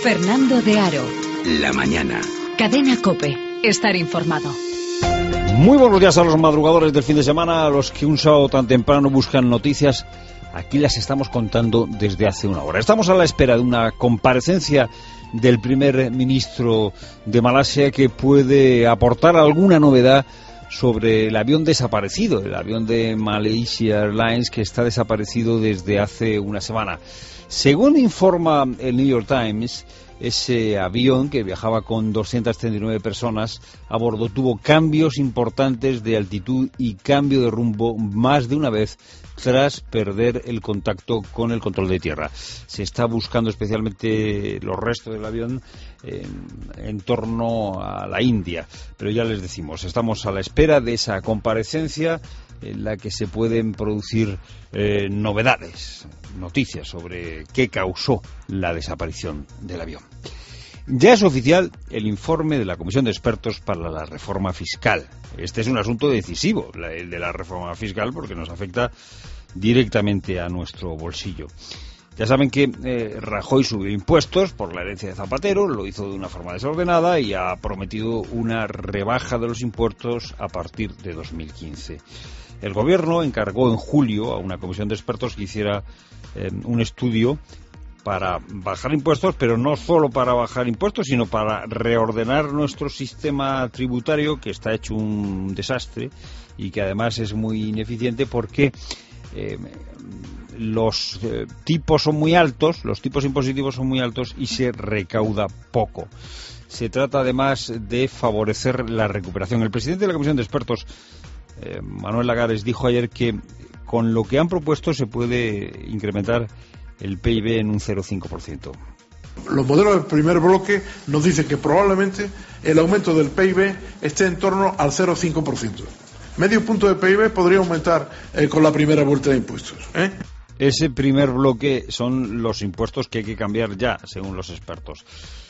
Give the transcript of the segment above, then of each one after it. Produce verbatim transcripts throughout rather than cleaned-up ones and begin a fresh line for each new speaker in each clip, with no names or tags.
Fernando de Aro.
La mañana.
Cadena COPE. Estar informado.
Muy buenos días a los madrugadores del fin de semana, a los que un sábado tan temprano buscan noticias. Aquí las estamos contando desde hace una hora. Estamos a la espera de una comparecencia del primer ministro de Malasia que puede aportar alguna novedad sobre el avión desaparecido, el avión de Malaysia Airlines que está desaparecido desde hace una semana. Según informa el New York Times, ese avión que viajaba con doscientas treinta y nueve personas a bordo tuvo cambios importantes de altitud y cambio de rumbo más de una vez tras perder el contacto con el control de tierra. Se está buscando especialmente los restos del avión en, en torno a la India, pero ya les decimos, estamos a la espera de esa comparecencia en la que se pueden producir eh, novedades, noticias sobre qué causó la desaparición del avión. Ya es oficial el informe de la Comisión de Expertos para la Reforma Fiscal. Este es un asunto decisivo, el de la reforma fiscal, porque nos afecta directamente a nuestro bolsillo. Ya saben que eh, Rajoy subió impuestos por la herencia de Zapatero, lo hizo de una forma desordenada y ha prometido una rebaja de los impuestos a partir de dos mil quince. El Gobierno encargó en julio a una comisión de expertos que hiciera eh, un estudio para bajar impuestos, pero no solo para bajar impuestos, sino para reordenar nuestro sistema tributario, que está hecho un desastre y que además es muy ineficiente porque eh, los eh, tipos son muy altos, los tipos impositivos son muy altos y se recauda poco. Se trata además de favorecer la recuperación. El presidente de la comisión de expertos, eh, Manuel Lagares, dijo ayer que con lo que han propuesto se puede incrementar el P I B en un cero coma cinco por ciento.
Los modelos del primer bloque nos dicen que probablemente el aumento del P I B esté en torno al cero coma cinco por ciento. Medio punto de P I B podría aumentar eh, con la primera vuelta de impuestos. ¿eh?
Ese primer bloque son los impuestos que hay que cambiar ya, según los expertos.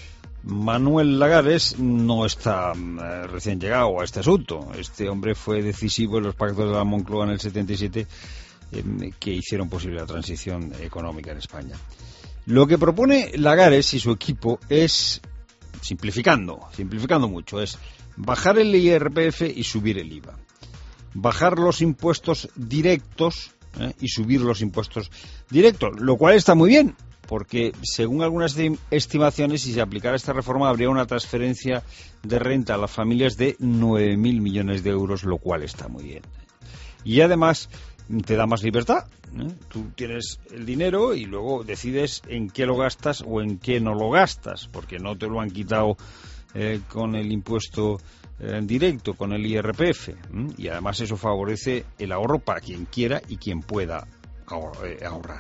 Manuel Lagares no está eh, recién llegado a este asunto. Este hombre fue decisivo en los pactos de la Moncloa en el setenta y siete eh, que hicieron posible la transición económica en España. Lo que propone Lagares y su equipo es, simplificando, simplificando mucho, es bajar el I R P F y subir el I V A. Bajar los impuestos directos eh, y subir los impuestos directos, lo cual está muy bien, porque según algunas estimaciones, si se aplicara esta reforma, habría una transferencia de renta a las familias de nueve mil millones de euros, lo cual está muy bien. Y además te da más libertad, ¿eh? Tú tienes el dinero y luego decides en qué lo gastas o en qué no lo gastas, porque no te lo han quitado eh, con el impuesto eh, directo, con el I R P F, ¿eh? Y además eso favorece el ahorro para quien quiera y quien pueda ahorrar.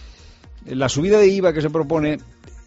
La subida de I V A que se propone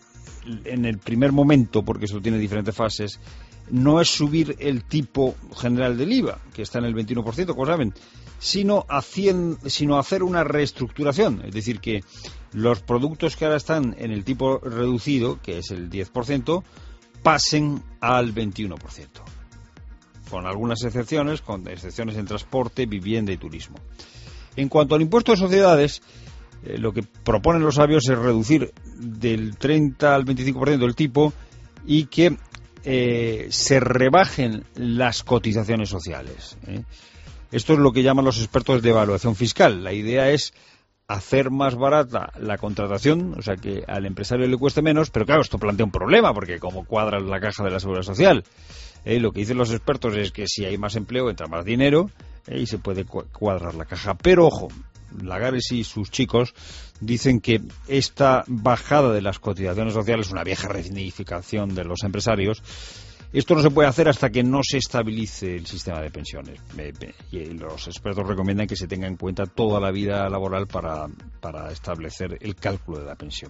en el primer momento, porque esto tiene diferentes fases, no es subir el tipo general del I V A, que está en el veintiuno por ciento, como saben, sino, hacien, sino hacer una reestructuración. Es decir, que los productos que ahora están en el tipo reducido, que es el diez por ciento, pasen al veintiuno por ciento. Con algunas excepciones, con excepciones en transporte, vivienda y turismo. En cuanto al impuesto de sociedades, eh, lo que proponen los sabios es reducir del treinta al veinticinco por ciento el tipo y que eh, se rebajen las cotizaciones sociales, ¿eh? Esto es lo que llaman los expertos de evaluación fiscal. La idea es hacer más barata la contratación, o sea que al empresario le cueste menos, pero claro, esto plantea un problema, porque como cuadra la caja de la Seguridad Social, ¿eh? Lo que dicen los expertos es que si hay más empleo, entra más dinero, ¿eh? Y se puede cuadrar la caja. Pero ojo, Lagares y sus chicos dicen que esta bajada de las cotizaciones sociales es una vieja reivindicación de los empresarios. Esto no se puede hacer hasta que no se estabilice el sistema de pensiones. Y los expertos recomiendan que se tenga en cuenta toda la vida laboral para, para establecer el cálculo de la pensión.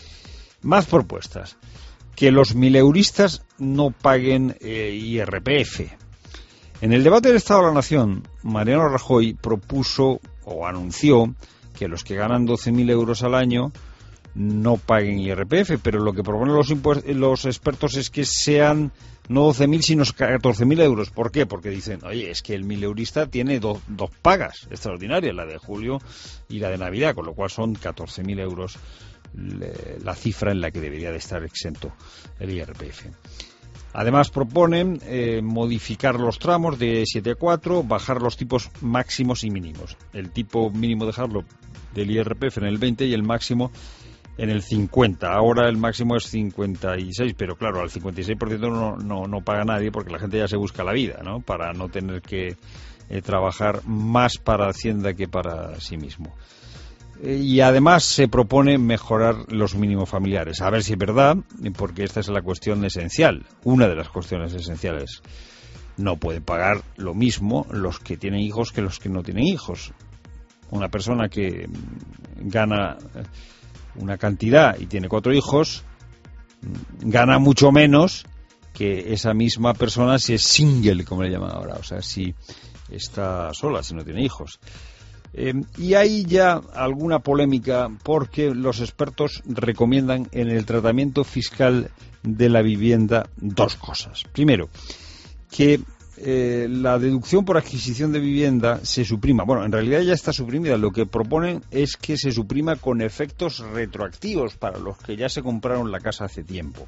Más propuestas. Que los mileuristas no paguen eh, I R P F. En el debate del Estado de la Nación, Mariano Rajoy propuso o anunció que los que ganan doce mil euros al año no paguen I R P F, pero lo que proponen los, los expertos es que sean no doce mil sino catorce mil euros. ¿Por qué? Porque dicen, oye, es que el mileurista tiene do, dos pagas extraordinarias, la de julio y la de Navidad, con lo cual son catorce mil euros le, la cifra en la que debería de estar exento el I R P F. Además proponen eh, modificar los tramos de siete a cuatro, bajar los tipos máximos y mínimos. El tipo mínimo dejarlo del I R P F en el veinte y el máximo en el cincuenta. Ahora el máximo es cincuenta y seis, pero claro, al cincuenta y seis por ciento no, no, no paga nadie porque la gente ya se busca la vida, ¿no? Para no tener que eh, trabajar más para Hacienda que para sí mismo. Eh, y además se propone mejorar los mínimos familiares. A ver si es verdad, porque esta es la cuestión esencial, una de las cuestiones esenciales. No pueden pagar lo mismo los que tienen hijos que los que no tienen hijos. Una persona que gana una cantidad y tiene cuatro hijos gana mucho menos que esa misma persona si es single, como le llaman ahora, o sea, si está sola, si no tiene hijos. Eh, y hay ya alguna polémica porque los expertos recomiendan en el tratamiento fiscal de la vivienda dos cosas. Primero, que Eh, la deducción por adquisición de vivienda se suprima. Bueno, en realidad ya está suprimida. Lo que proponen es que se suprima con efectos retroactivos para los que ya se compraron la casa hace tiempo.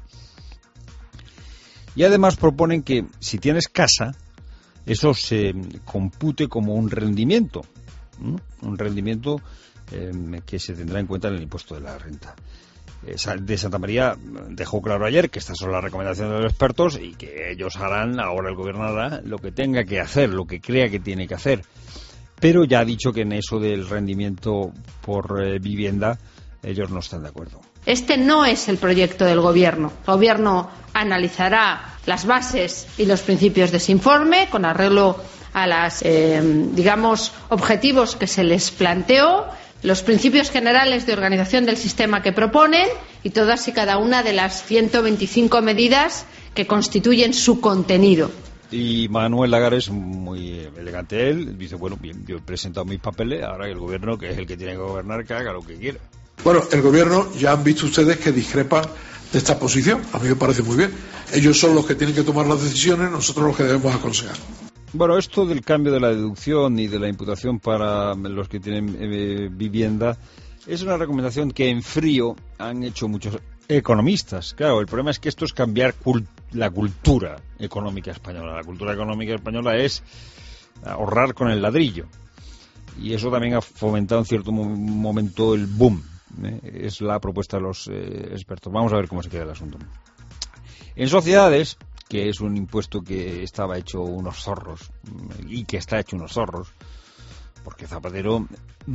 Y además proponen que si tienes casa, eso se compute como un rendimiento, ¿no? Un rendimiento eh, que se tendrá en cuenta en el impuesto de la renta. De Santa María dejó claro ayer que estas son las recomendaciones de los expertos y que ellos harán, ahora el gobierno hará lo que tenga que hacer, lo que crea que tiene que hacer. Pero ya ha dicho que en eso del rendimiento por eh, vivienda ellos no están de acuerdo.
Este no es el proyecto del Gobierno. El Gobierno analizará las bases y los principios de ese informe con arreglo a los, eh, digamos, objetivos que se les planteó, los principios generales de organización del sistema que proponen y todas y cada una de las ciento veinticinco medidas que constituyen su contenido.
Y Manuel Lagares, muy elegante él, dice, bueno, bien, yo he presentado mis papeles, ahora el gobierno, que es el que tiene que gobernar, que haga lo que quiera.
Bueno, el gobierno, ya han visto ustedes que discrepan de esta posición. A mí me parece muy bien. Ellos son los que tienen que tomar las decisiones, nosotros los que debemos aconsejar.
Bueno, esto del cambio de la deducción y de la imputación para los que tienen eh, vivienda es una recomendación que en frío han hecho muchos economistas. Claro, el problema es que esto es cambiar cult- la cultura económica española. La cultura económica española es ahorrar con el ladrillo. Y eso también ha fomentado en cierto mo- momento el boom. ¿eh? Es la propuesta de los eh, expertos. Vamos a ver cómo se queda el asunto. En sociedades, que es un impuesto que estaba hecho unos zorros y que está hecho unos zorros, porque Zapatero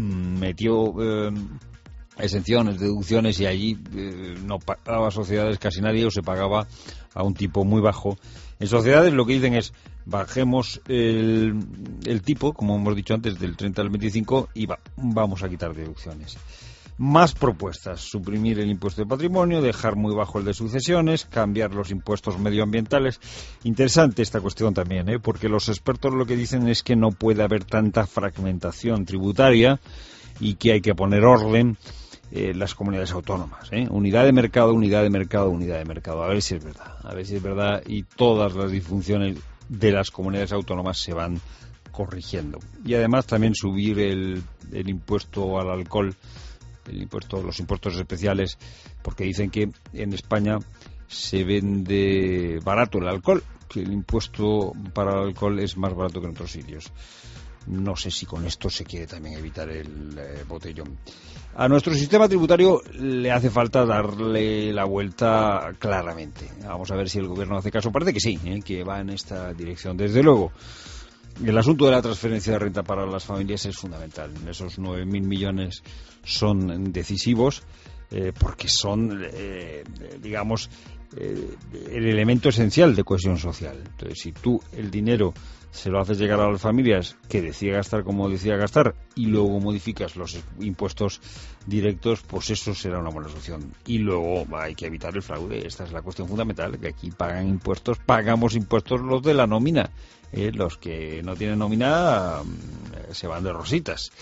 metió eh, exenciones, deducciones y allí eh, no pagaba sociedades casi nadie o se pagaba a un tipo muy bajo. En sociedades lo que dicen es bajemos el, el tipo, como hemos dicho antes, del treinta al veinticinco y va, vamos a quitar deducciones. Más propuestas: suprimir el impuesto de patrimonio, dejar muy bajo el de sucesiones, cambiar los impuestos medioambientales. Interesante esta cuestión también, ¿eh? Porque los expertos lo que dicen es que no puede haber tanta fragmentación tributaria y que hay que poner orden en las comunidades autónomas, ¿eh? Unidad de mercado, unidad de mercado, unidad de mercado. A ver si es verdad, a ver si es verdad y todas las disfunciones de las comunidades autónomas se van corrigiendo. Y además también subir el, el impuesto al alcohol, el impuesto, los impuestos especiales, porque dicen que en España se vende barato el alcohol, que el impuesto para el alcohol es más barato que en otros sitios. No sé si con esto se quiere también evitar el eh, botellón. A nuestro sistema tributario le hace falta darle la vuelta claramente. Vamos a ver si el gobierno hace caso. Parece que sí, ¿eh? Que va en esta dirección. Desde luego, el asunto de la transferencia de renta para las familias es fundamental. Esos nueve mil millones son decisivos eh, porque son, eh, digamos, eh, el elemento esencial de cohesión social. Entonces, si tú el dinero se lo haces llegar a las familias que decía gastar como decía gastar y luego modificas los impuestos directos, pues eso será una buena solución. Y luego hay que evitar el fraude. Esta es la cuestión fundamental, que aquí pagan impuestos, pagamos impuestos los de la nómina. Eh, los que no tienen nómina eh, se van de rositas.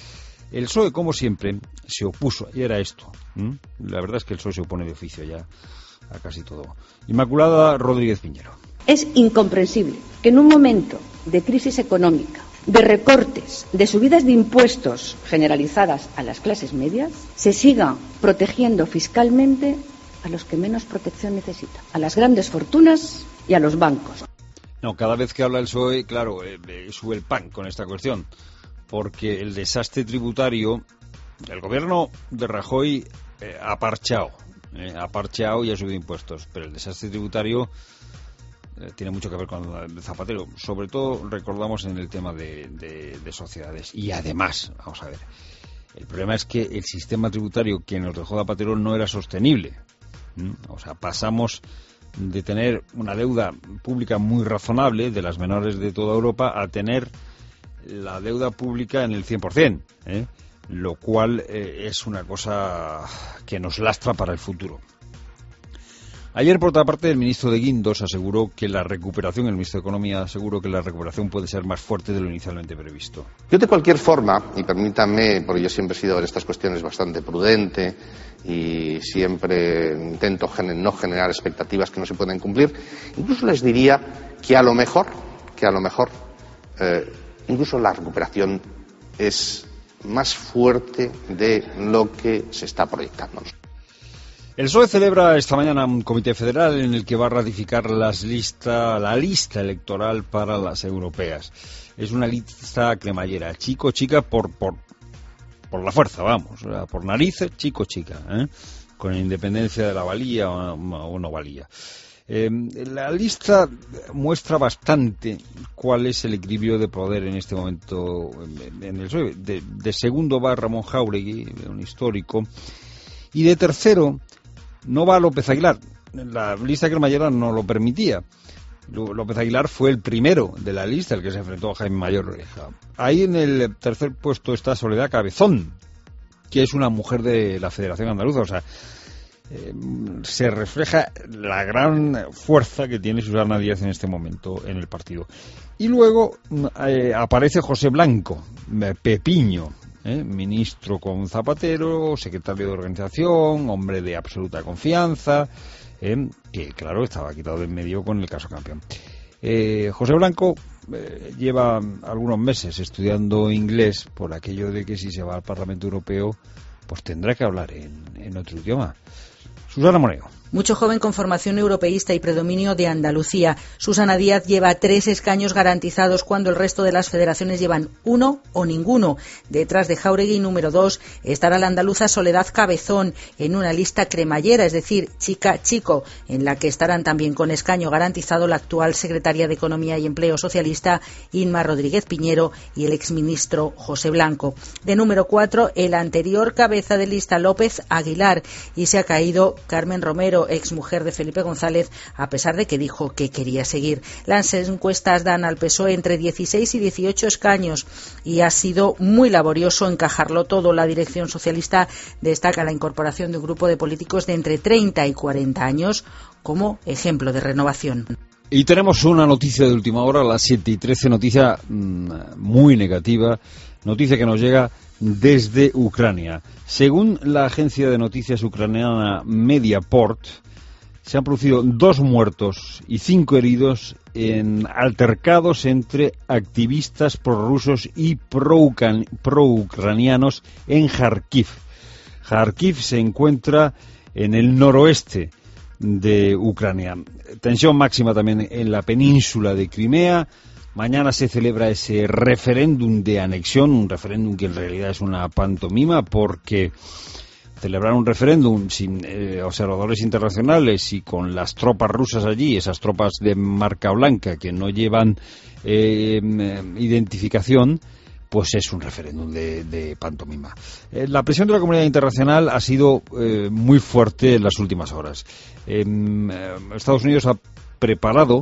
El P S O E, como siempre, se opuso, y era esto. ¿Mm? La verdad es que el P S O E se opone de oficio ya a casi todo. Inmaculada Rodríguez Piñero.
Es incomprensible que en un momento de crisis económica, de recortes, de subidas de impuestos generalizadas a las clases medias, se siga protegiendo fiscalmente a los que menos protección necesitan, a las grandes fortunas y a los bancos.
No, cada vez que habla el P S O E, claro, eh, eh, sube el pan con esta cuestión, porque el desastre tributario, el gobierno de Rajoy eh, ha parchado, eh, ha parchado y ha subido impuestos, pero el desastre tributario eh, tiene mucho que ver con el Zapatero, sobre todo recordamos en el tema de, de, de sociedades. Y además, vamos a ver, el problema es que el sistema tributario que nos dejó Zapatero no era sostenible. ¿Mm? O sea, pasamos de tener una deuda pública muy razonable, de las menores de toda Europa, a tener la deuda pública en el cien por ciento, ¿eh? Lo cual eh, es una cosa que nos lastra para el futuro. Ayer, por otra parte, el ministro de Guindos aseguró que la recuperación, el ministro de Economía aseguró que la recuperación puede ser más fuerte de lo inicialmente previsto.
Yo, de cualquier forma, y permítanme, porque yo siempre he sido en estas cuestiones bastante prudente y siempre intento gener- no generar expectativas que no se pueden cumplir, incluso les diría que a lo mejor, que a lo mejor, eh, incluso la recuperación es más fuerte de lo que se está proyectando.
El P S O E celebra esta mañana un comité federal en el que va a ratificar las lista, la lista electoral para las europeas. Es una lista cremallera, chico, chica, por por, por la fuerza, vamos, o sea, por narices, chico, chica, ¿eh? Con independencia de la valía o, o no valía. Eh, la lista muestra bastante cuál es el equilibrio de poder en este momento en, en el P S O E. De, de segundo va Ramón Jáuregui, un histórico, y de tercero no va López Aguilar. La lista cremallera no lo permitía. López Aguilar fue el primero de la lista, el que se enfrentó a Jaime Mayor Oreja. Ahí en el tercer puesto está Soledad Cabezón, que es una mujer de la Federación Andaluza. O sea, eh, se refleja la gran fuerza que tiene Susana Díaz en este momento en el partido. Y luego eh, aparece José Blanco, Pepiño, ¿Eh? ministro con Zapatero, secretario de organización, hombre de absoluta confianza, ¿eh? que claro estaba quitado de en medio con el caso Campeón. Eh, José Blanco eh, lleva algunos meses estudiando inglés por aquello de que si se va al Parlamento Europeo pues tendrá que hablar en, en otro idioma. Susana Moneo.
Mucho joven con formación europeísta y predominio de Andalucía. Susana Díaz lleva tres escaños garantizados cuando el resto de las federaciones llevan uno o ninguno. Detrás de Jáuregui, número dos, estará la andaluza Soledad Cabezón en una lista cremallera, es decir, chica-chico, en la que estarán también con escaño garantizado la actual secretaria de Economía y Empleo socialista Inma Rodríguez Piñero y el exministro José Blanco. De número cuatro, el anterior cabeza de lista López Aguilar, y se ha caído Carmen Romero, exmujer de Felipe González, a pesar de que dijo que quería seguir. Las encuestas dan al P S O E entre dieciséis y dieciocho escaños y ha sido muy laborioso encajarlo todo. La dirección socialista destaca la incorporación de un grupo de políticos de entre treinta y cuarenta años como ejemplo de renovación.
Y tenemos una noticia de última hora, a las siete y trece, noticia mmm, muy negativa, noticia que nos llega desde Ucrania. Según la agencia de noticias ucraniana Mediaport, se han producido dos muertos y cinco heridos en altercados entre activistas prorrusos y pro-ucranianos en Kharkiv. Kharkiv se encuentra en el noroeste de Ucrania. Tensión máxima también en la península de Crimea. Mañana se celebra ese referéndum de anexión, un referéndum que en realidad es una pantomima, porque celebrar un referéndum sin eh, observadores internacionales y con las tropas rusas allí, esas tropas de marca blanca que no llevan eh, identificación, pues es un referéndum de, de pantomima. Eh, la presión de la comunidad internacional ha sido eh, muy fuerte en las últimas horas. Eh, Estados Unidos ha preparado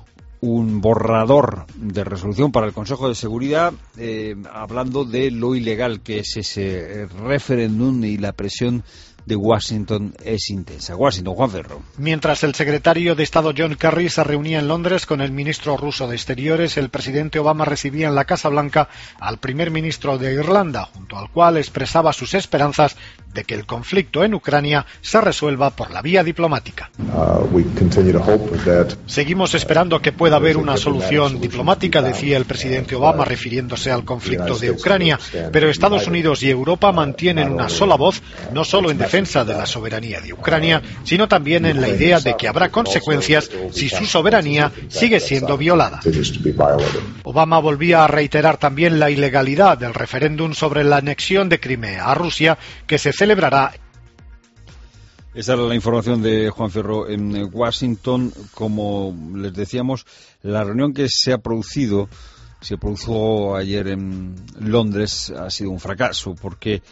un borrador de resolución para el Consejo de Seguridad eh, hablando de lo ilegal que es ese referéndum y la presión de Washington es intensa. Washington, Juan Ferro.
Mientras el secretario de Estado John Kerry se reunía en Londres con el ministro ruso de Exteriores, el presidente Obama recibía en la Casa Blanca al primer ministro de Irlanda, junto al cual expresaba sus esperanzas de que el conflicto en Ucrania se resuelva por la vía diplomática.
Uh,
Seguimos esperando que pueda haber una solución diplomática, decía el presidente Obama refiriéndose al conflicto de Ucrania, pero Estados Unidos y Europa mantienen una sola voz, no solo en defensa de la soberanía de Ucrania, sino también en la idea de que habrá consecuencias si su soberanía sigue siendo violada. Obama volvía a reiterar también la ilegalidad del referéndum sobre la anexión de Crimea a Rusia, que se celebrará.
Esa era la información de Juan Ferro en Washington. Como les decíamos, la reunión que se ha producido, se produjo ayer en Londres, ha sido un fracaso, porque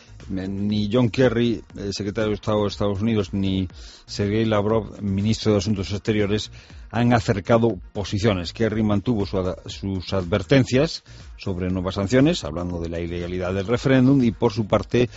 ni John Kerry, el secretario de Estado de Estados Unidos, ni Sergei Lavrov, ministro de Asuntos Exteriores, han acercado posiciones. Kerry mantuvo su ad- sus advertencias sobre nuevas sanciones, hablando de la ilegalidad del referéndum, y por su parte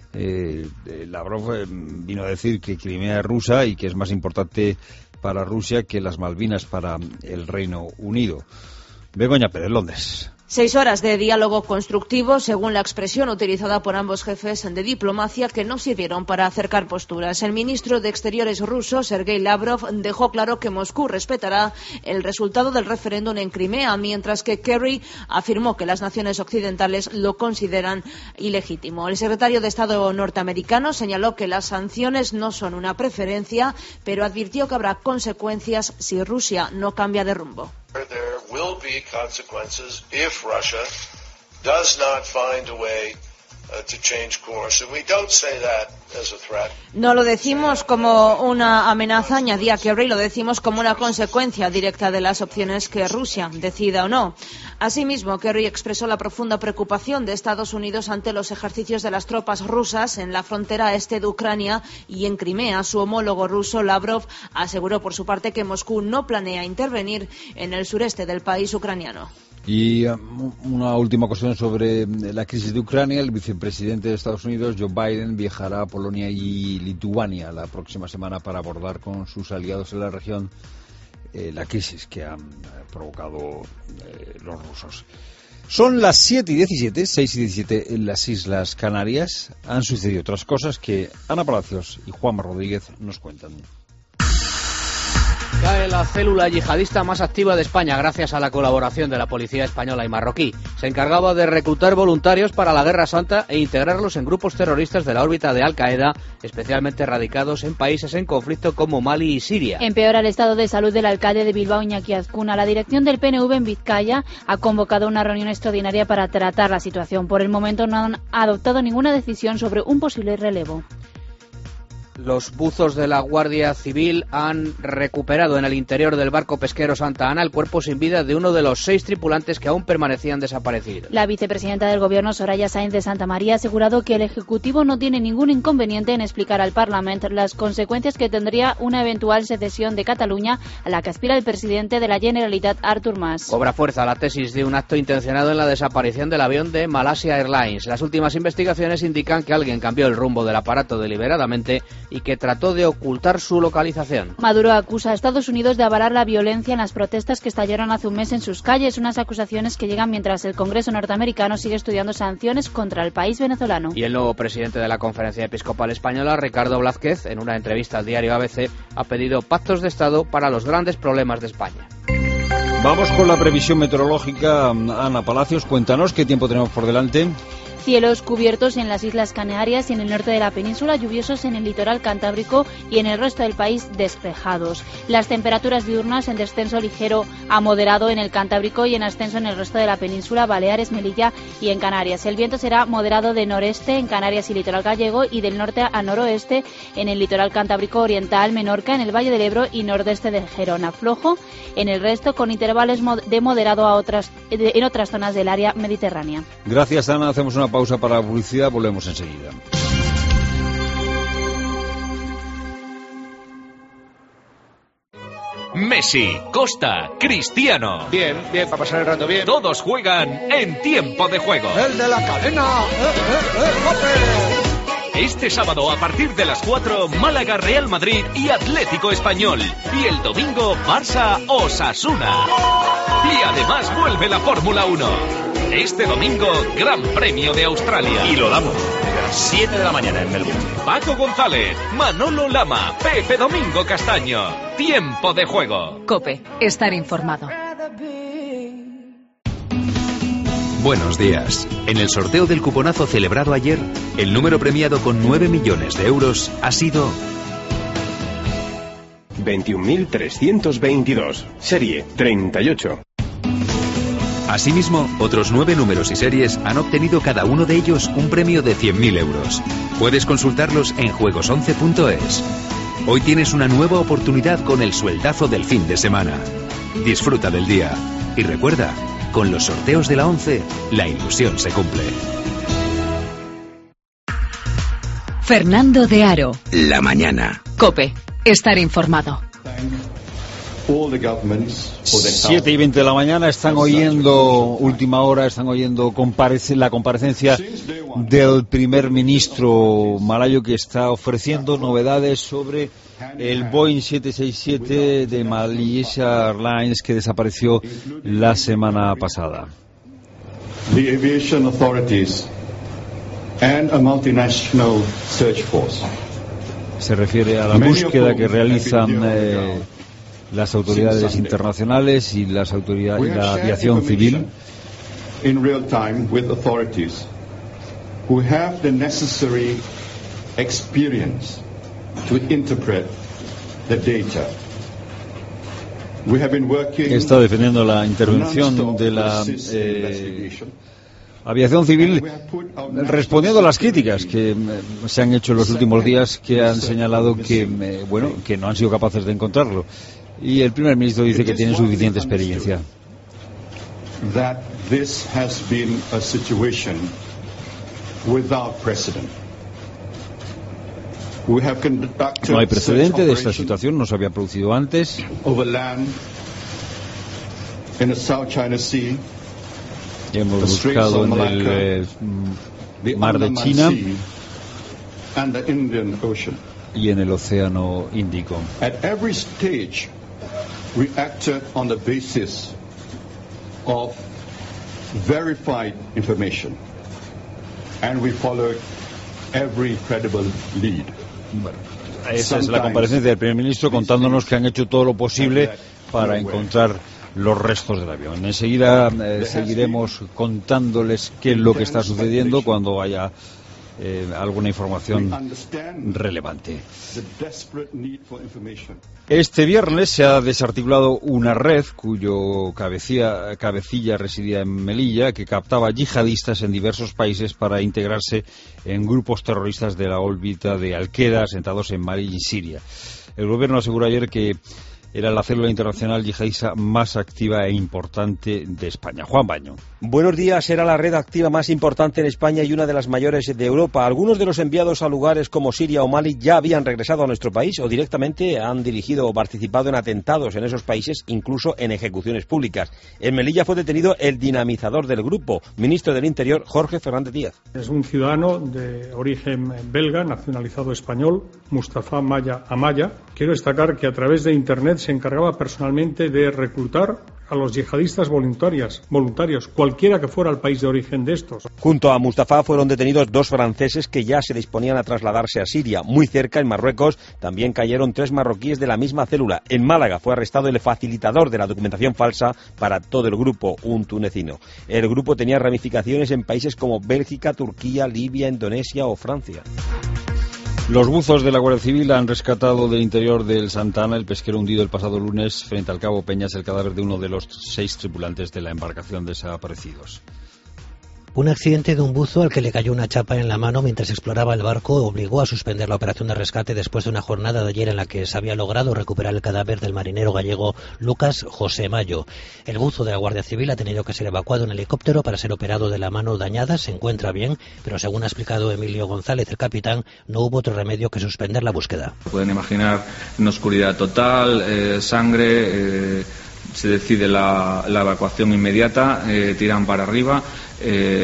Eh, Lavrov eh, vino a decir que Crimea es rusa y que es más importante para Rusia que las Malvinas para el Reino Unido. Begoña Pérez, Londres.
Seis horas de diálogo constructivo, según la expresión utilizada por ambos jefes de diplomacia, que no sirvieron para acercar posturas. El ministro de Exteriores ruso, Sergei Lavrov, dejó claro que Moscú respetará el resultado del referéndum en Crimea, mientras que Kerry afirmó que las naciones occidentales lo consideran ilegítimo. El secretario de Estado norteamericano señaló que las sanciones no son una preferencia, pero advirtió que habrá consecuencias si Rusia no cambia de rumbo.
There will be consequences if Russia does not find a way uh, to change course, and we don't say that as a threat.
No lo decimos como una amenaza, añadía Kerry, lo decimos como una consecuencia directa de las opciones que Rusia decida o no. Asimismo, Kerry expresó la profunda preocupación de Estados Unidos ante los ejercicios de las tropas rusas en la frontera este de Ucrania y en Crimea. Su homólogo ruso, Lavrov, aseguró por su parte que Moscú no planea intervenir en el sureste del país ucraniano.
Y um, una última cuestión sobre la crisis de Ucrania. El vicepresidente de Estados Unidos, Joe Biden, viajará a Polonia y Lituania la próxima semana para abordar con sus aliados en la región eh, la crisis que han eh, provocado eh, los rusos. Son las siete y diecisiete, seis y diecisiete en las Islas Canarias. Han sucedido otras cosas que Ana Palacios y Juanma Rodríguez nos cuentan.
Cae la célula yihadista más activa de España gracias a la colaboración de la policía española y marroquí. Se encargaba de reclutar voluntarios para la Guerra Santa e integrarlos en grupos terroristas de la órbita de Al-Qaeda, especialmente radicados en países en conflicto como Mali y Siria.
Empeora el estado de salud del alcalde de Bilbao, Iñaki Azcuna. La dirección del P N V en Vizcaya ha convocado una reunión extraordinaria para tratar la situación. Por el momento no han adoptado ninguna decisión sobre un posible relevo.
Los buzos de la Guardia Civil han recuperado en el interior del barco pesquero Santa Ana el cuerpo sin vida de uno de los seis tripulantes que aún permanecían desaparecidos.
La vicepresidenta del Gobierno, Soraya Sáenz de Santa María, ha asegurado que el Ejecutivo no tiene ningún inconveniente en explicar al Parlamento las consecuencias que tendría una eventual secesión de Cataluña a la que aspira el presidente de la Generalitat, Artur Mas.
Cobra fuerza la tesis de un acto intencionado en la desaparición del avión de Malaysia Airlines. Las últimas investigaciones indican que alguien cambió el rumbo del aparato deliberadamente y que trató de ocultar su localización.
Maduro acusa a Estados Unidos de avalar la violencia en las protestas que estallaron hace un mes en sus calles, unas acusaciones que llegan mientras el Congreso norteamericano sigue estudiando sanciones contra el país venezolano.
Y el nuevo presidente de la Conferencia Episcopal Española, Ricardo Blázquez, en una entrevista al diario A B C, ha pedido pactos de Estado para los grandes problemas de España.
Vamos con la previsión meteorológica. Ana Palacios, cuéntanos qué tiempo tenemos por delante.
Cielos cubiertos en las Islas Canarias y en el norte de la península, lluviosos en el litoral cantábrico y en el resto del país despejados. Las temperaturas diurnas en descenso ligero a moderado en el Cantábrico y en ascenso en el resto de la península, Baleares, Melilla y en Canarias. El viento será moderado de noreste en Canarias y litoral gallego y del norte a noroeste en el litoral cantábrico oriental, Menorca, en el Valle del Ebro y nordeste de Gerona. Flojo en el resto con intervalos de moderado a otras, en otras zonas del área mediterránea.
Gracias, Ana. Hacemos una pausa para la publicidad, volvemos enseguida.
Messi, Costa, Cristiano.
Bien, bien, para pasar el rato bien.
Todos juegan en Tiempo de Juego.
El de la cadena. ¡Eh, eh, eh,
Este sábado a partir de las cuatro, Málaga Real Madrid y Atlético Español. Y el domingo, Barça Osasuna. Y además vuelve la Fórmula uno. Este domingo, Gran Premio de Australia.
Y lo damos a las siete de la mañana en Melbourne.
Paco González, Manolo Lama, Pepe Domingo Castaño. Tiempo de juego.
COPE, estar informado.
Buenos días. En el sorteo del cuponazo celebrado ayer, el número premiado con nueve millones de euros ha sido
veintiún mil trescientos veintidós, serie treinta y ocho.
Asimismo, otros nueve números y series han obtenido cada uno de ellos un premio de cien mil euros. Puedes consultarlos en juegos once punto es. Hoy tienes una nueva oportunidad con el sueldazo del fin de semana. Disfruta del día. Y recuerda, con los sorteos de la ONCE, la ilusión se cumple.
Fernando de Aro.
La mañana.
COPE, estar informado.
siete y veinte de la mañana están oyendo, última hora, están oyendo comparece, la comparecencia del primer ministro malayo, que está ofreciendo novedades sobre el Boeing siete seis siete de Malaysia Airlines que desapareció la semana pasada.
The aviation authorities and a multinational search force.
Se refiere a la búsqueda que realizan eh, las autoridades internacionales y las autoridades y la aviación civil.
In real time with authorities who have the necessary experience to interpret the data. We have been working.
Está defendiendo la intervención de la eh, aviación civil, respondiendo a las críticas que eh, se han hecho en los últimos días, que han señalado que eh, bueno, que no han sido capaces de encontrarlo. Y el primer ministro dice que tiene suficiente experiencia.
That this has been a situation without precedent. We have conducted
No hay precedente de esta situación, no se había producido antes.
over land in the South China Sea.
Hemos buscado en el eh, mar de China
and the Indian Ocean.
y en el Océano Índico.
At every stage, we acted on the basis of verified information, and we followed every credible lead.
Bueno, esa es la comparecencia del primer ministro, contándonos que han hecho todo lo posible para encontrar los restos del avión. Enseguida eh, seguiremos contándoles qué es lo que está sucediendo cuando haya eh, alguna información relevante. Este viernes se ha desarticulado una red cuyo cabecilla, cabecilla residía en Melilla, que captaba yihadistas en diversos países para integrarse en grupos terroristas de la órbita de Al-Qaeda asentados en Mali y Siria. El gobierno aseguró ayer que era la célula internacional yihadista más activa e importante de España. Juan Baño.
Buenos días. Era la red activa más importante en España y una de las mayores de Europa. Algunos de los enviados a lugares como Siria o Mali ya habían regresado a nuestro país o directamente han dirigido o participado en atentados en esos países, incluso en ejecuciones públicas. En Melilla fue detenido el dinamizador del grupo, ministro del Interior, Jorge Fernández Díaz.
Es un ciudadano de origen belga, nacionalizado español, Mustafa Maya Amaya. Quiero destacar que a través de Internet se encargaba personalmente de reclutar a los yihadistas voluntarios, voluntarios, cualquiera que fuera el país de origen de estos.
Junto a Mustafa fueron detenidos dos franceses que ya se disponían a trasladarse a Siria. Muy cerca, en Marruecos, también cayeron tres marroquíes de la misma célula. En Málaga fue arrestado el facilitador de la documentación falsa para todo el grupo, un tunecino. El grupo tenía ramificaciones en países como Bélgica, Turquía, Libia, Indonesia o Francia.
Los buzos de la Guardia Civil han rescatado del interior del Santa Ana el pesquero hundido el pasado lunes frente al Cabo Peñas el cadáver de uno de los seis tripulantes de la embarcación desaparecidos.
Un accidente de un buzo al que le cayó una chapa en la mano mientras exploraba el barco obligó a suspender la operación de rescate después de una jornada de ayer en la que se había logrado recuperar el cadáver del marinero gallego Lucas José Mayo. El buzo de la Guardia Civil ha tenido que ser evacuado en helicóptero para ser operado de la mano dañada. Se encuentra bien, pero según ha explicado Emilio González, el capitán, no hubo otro remedio que suspender la búsqueda.
Pueden imaginar una oscuridad total, eh, sangre... Eh... se decide la, la evacuación inmediata, eh, tiran para arriba, eh,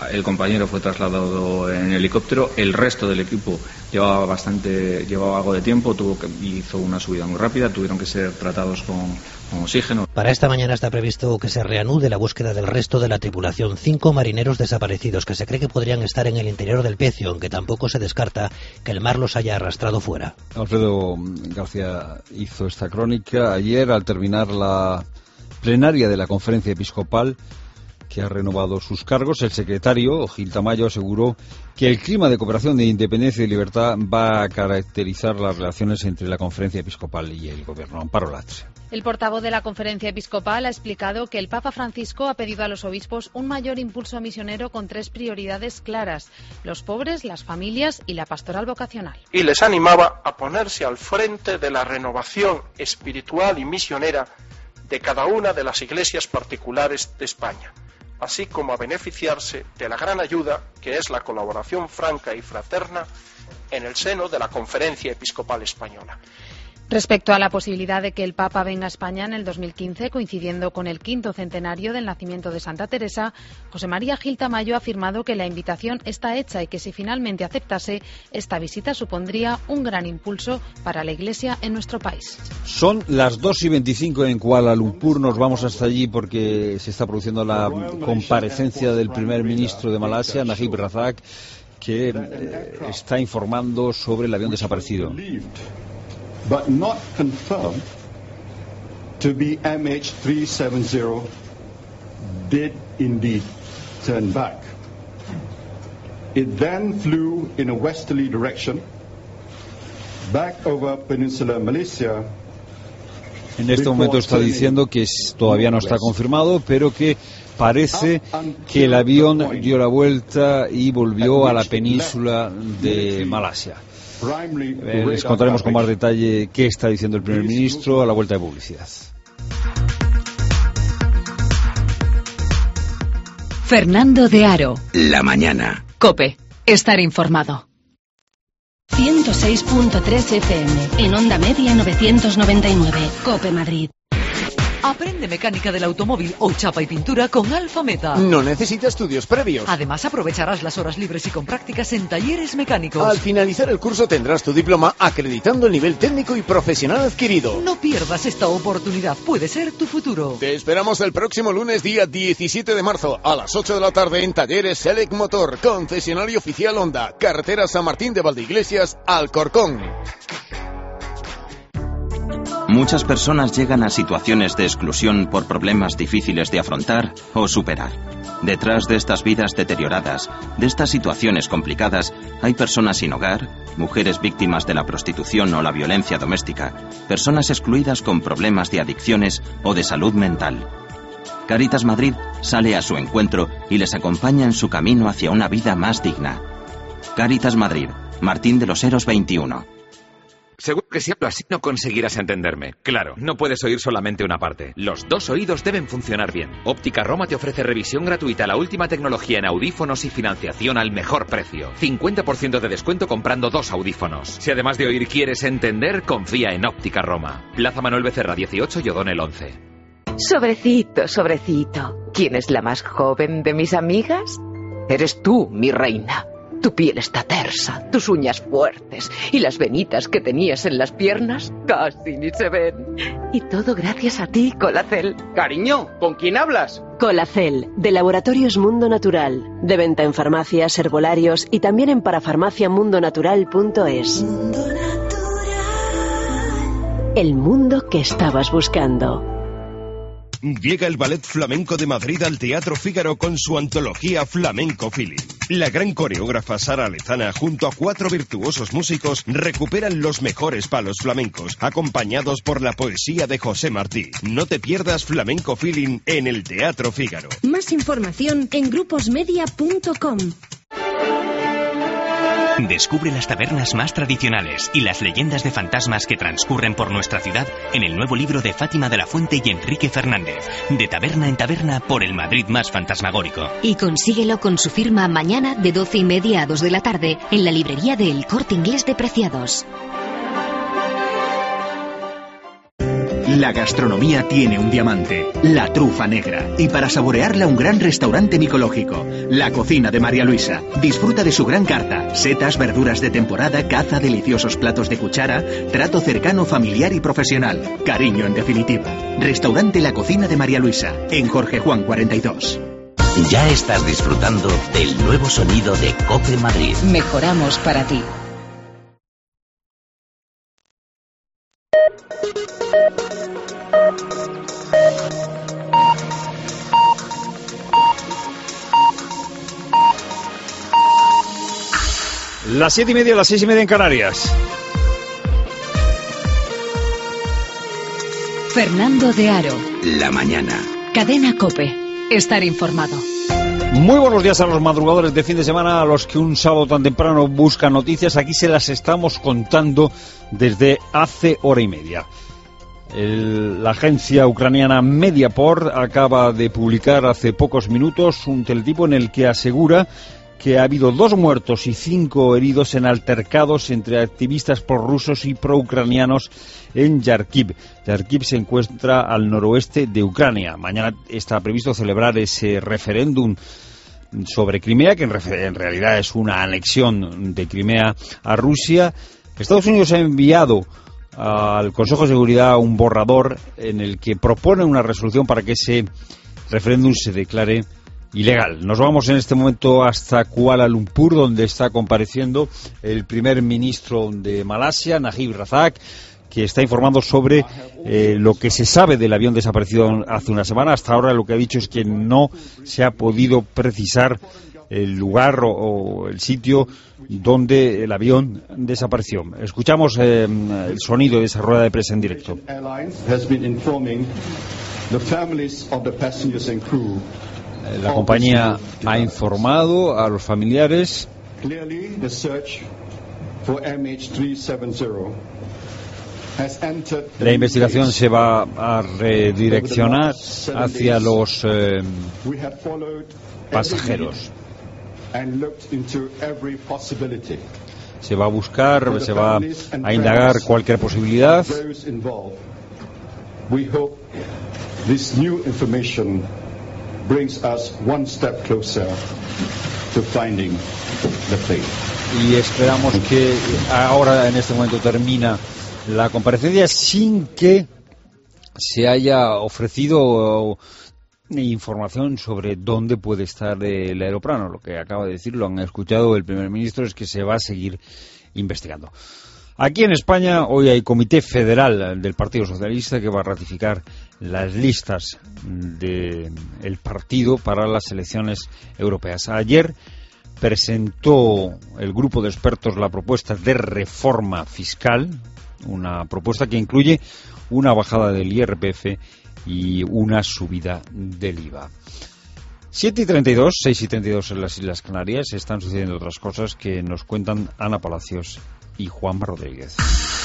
el compañero fue trasladado en helicóptero, el resto del equipo llevaba bastante, llevaba algo de tiempo, tuvo que, hizo una subida muy rápida, tuvieron que ser tratados con, con oxígeno.
Para esta mañana está previsto que se reanude la búsqueda del resto de la tripulación, cinco marineros desaparecidos que se cree que podrían estar en el interior del Pecio, aunque tampoco se descarta que el mar los haya arrastrado fuera.
Alfredo García hizo esta crónica ayer al terminar la plenaria de la Conferencia Episcopal, que ha renovado sus cargos. El secretario, Gil Tamayo, aseguró que el clima de cooperación, de independencia y libertad va a caracterizar las relaciones entre la Conferencia Episcopal y el Gobierno. Amparo Latre.
El portavoz de la Conferencia Episcopal ha explicado que el Papa Francisco ha pedido a los obispos un mayor impulso misionero con tres prioridades claras: los pobres, las familias y la pastoral vocacional.
Y les animaba a ponerse al frente de la renovación espiritual y misionera de cada una de las iglesias particulares de España, así como a beneficiarse de la gran ayuda que es la colaboración franca y fraterna en el seno de la Conferencia Episcopal Española.
Respecto a la posibilidad de que el Papa venga a España en el dos mil quince, coincidiendo con el quinto centenario del nacimiento de Santa Teresa, José María Gil Tamayo ha afirmado que la invitación está hecha y que si finalmente aceptase, esta visita supondría un gran impulso para la Iglesia en nuestro país.
Son las dos y veinticinco en Kuala Lumpur. Nos vamos hasta allí porque se está produciendo la comparecencia del primer ministro de Malasia, Najib Razak, que eh, está informando sobre el avión desaparecido.
But not confirmed to be M H three seventy, did indeed turn back. It then flew in a westerly direction back over Peninsular Malaysia.
En este momento está diciendo que todavía no está confirmado, pero que parece que el avión dio la vuelta y volvió a la península de Malasia. Eh, les contaremos con más detalle qué está diciendo el primer ministro a la vuelta de publicidad.
Fernando de Aro.
La mañana.
COPE. Estar informado.
ciento seis punto tres F M. En onda media novecientos noventa y nueve. COPE Madrid.
Aprende mecánica del automóvil o chapa y pintura con Alfa Meta.
No necesita estudios previos.
Además, aprovecharás las horas libres y con prácticas en talleres mecánicos.
Al finalizar el curso tendrás tu diploma acreditando el nivel técnico y profesional adquirido.
No pierdas esta oportunidad, puede ser tu futuro.
Te esperamos el próximo lunes, día diecisiete de marzo, a las ocho de la tarde en Talleres Select Motor, concesionario oficial Honda, carretera San Martín de Valdeiglesias, Alcorcón.
Muchas personas llegan a situaciones de exclusión por problemas difíciles de afrontar o superar. Detrás de estas vidas deterioradas, de estas situaciones complicadas, hay personas sin hogar, mujeres víctimas de la prostitución o la violencia doméstica, personas excluidas con problemas de adicciones o de salud mental. Cáritas Madrid sale a su encuentro y les acompaña en su camino hacia una vida más digna. Cáritas Madrid, Martín de los Heros veintiuno.
Seguro que si hablo así no conseguirás entenderme. Claro, no puedes oír solamente una parte. Los dos oídos deben funcionar bien. Óptica Roma te ofrece revisión gratuita, la última tecnología en audífonos y financiación al mejor precio. cincuenta por ciento de descuento comprando dos audífonos. Si además de oír quieres entender, confía en Óptica Roma. Plaza Manuel Becerra dieciocho y O'Donnell once.
Sobrecito, sobrecito. ¿Quién es la más joven de mis amigas? Eres tú, mi reina. Tu piel está tersa, tus uñas fuertes y las venitas que tenías en las piernas casi ni se ven. Y todo gracias a ti, Colacel.
Cariño, ¿con quién hablas?
Colacel, de Laboratorios Mundo Natural. De venta en farmacias, herbolarios y también en parafarmacia mundo natural punto es. Mundo Natural. El mundo que estabas buscando.
Llega el Ballet Flamenco de Madrid al Teatro Fígaro con su antología Flamenco Feeling. La gran coreógrafa Sara Alezana junto a cuatro virtuosos músicos recuperan los mejores palos flamencos, acompañados por la poesía de José Martí. No te pierdas Flamenco Feeling en el Teatro Fígaro.
Más información en gruposmedia punto com.
Descubre las tabernas más tradicionales y las leyendas de fantasmas que transcurren por nuestra ciudad en el nuevo libro de Fátima de la Fuente y Enrique Fernández, De taberna en taberna por el Madrid más fantasmagórico.
Y consíguelo con su firma mañana de doce y media a dos de la tarde en la librería del Corte Inglés de Preciados.
La gastronomía tiene un diamante, la trufa negra. Y para saborearla, un gran restaurante micológico. La cocina de María Luisa. Disfruta de su gran carta. Setas, verduras de temporada, caza, deliciosos platos de cuchara, trato cercano, familiar y profesional. Cariño en definitiva. Restaurante La Cocina de María Luisa, en Jorge Juan cuarenta y dos.
Ya estás disfrutando del nuevo sonido de COPE Madrid.
Mejoramos para ti.
Las siete y media, las seis y media en Canarias.
Fernando de Aro.
La mañana.
Cadena COPE. Estar informado.
Muy buenos días a los madrugadores de fin de semana, a los que un sábado tan temprano buscan noticias. Aquí se las estamos contando desde hace hora y media. El, la agencia ucraniana Mediaport acaba de publicar hace pocos minutos un teletipo en el que asegura que ha habido dos muertos y cinco heridos en altercados entre activistas prorrusos y proucranianos en Yarkiv. Yarkiv se encuentra al noroeste de Ucrania. Mañana está previsto celebrar ese referéndum sobre Crimea, que en, en realidad es una anexión de Crimea a Rusia. Estados Unidos ha enviado al Consejo de Seguridad un borrador en el que propone una resolución para que ese referéndum se declare ilegal. Nos vamos en este momento hasta Kuala Lumpur, donde está compareciendo el primer ministro de Malasia, Najib Razak, que está informando sobre eh, lo que se sabe del avión desaparecido hace una semana. Hasta ahora lo que ha dicho es que no se ha podido precisar el lugar o, o el sitio donde el avión desapareció. Escuchamos eh, el sonido de esa rueda de prensa en directo. La compañía ha informado a los familiares la investigación se va a redireccionar hacia los eh, pasajeros. Se va a buscar, se va a indagar cualquier posibilidad.
brings us one step closer to finding the plane.
Y esperamos que ahora en este momento termina la comparecencia sin que se haya ofrecido información sobre dónde puede estar el aeroplano. Lo que acaba de decir, lo han escuchado el primer ministro, es que se va a seguir investigando. Aquí en España hoy hay Comité Federal del Partido Socialista que va a ratificar las listas del partido para las elecciones europeas. Ayer presentó el grupo de expertos la propuesta de reforma fiscal, una propuesta que incluye una bajada del I R P F y una subida del I V A. siete y treinta y dos, seis y treinta y dos en las Islas Canarias, están sucediendo otras cosas que nos cuentan Ana Palacios y Juanma Rodríguez.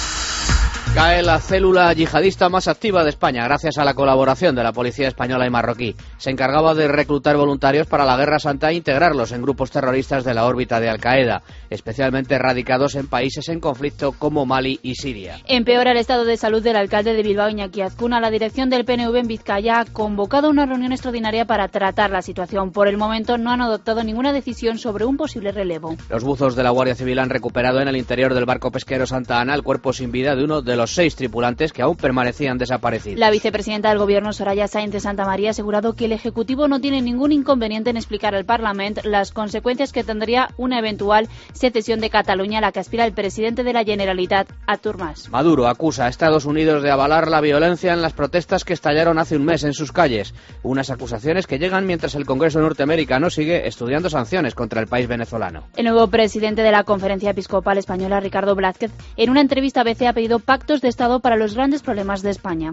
Cae la célula yihadista más activa de España gracias a la colaboración de la policía española y marroquí. Se encargaba de reclutar voluntarios para la Guerra Santa e integrarlos en grupos terroristas de la órbita de Al-Qaeda, especialmente radicados en países en conflicto como Mali y Siria.
Empeora el estado de salud del alcalde de Bilbao, Iñaki Azcuna. La dirección del P N V en Vizcaya ha convocado una reunión extraordinaria para tratar la situación. Por el momento no han adoptado ninguna decisión sobre un posible relevo.
Los buzos de la Guardia Civil han recuperado en el interior del barco pesquero Santa Ana el cuerpo sin vida de uno de los seis tripulantes que aún permanecían desaparecidos.
La vicepresidenta del Gobierno, Soraya Sáenz de Santa María, ha asegurado que el Ejecutivo no tiene ningún inconveniente en explicar al Parlamento las consecuencias que tendría una eventual secesión de Cataluña a la que aspira el presidente de la Generalitat, Artur Mas.
Maduro acusa a Estados Unidos de avalar la violencia en las protestas que estallaron hace un mes en sus calles. Unas acusaciones que llegan mientras el Congreso norteamericano sigue estudiando sanciones contra el país venezolano.
El nuevo presidente de la Conferencia Episcopal Española, Ricardo Blázquez, en una entrevista a B C ha pedido pactos de Estado para los grandes problemas de España.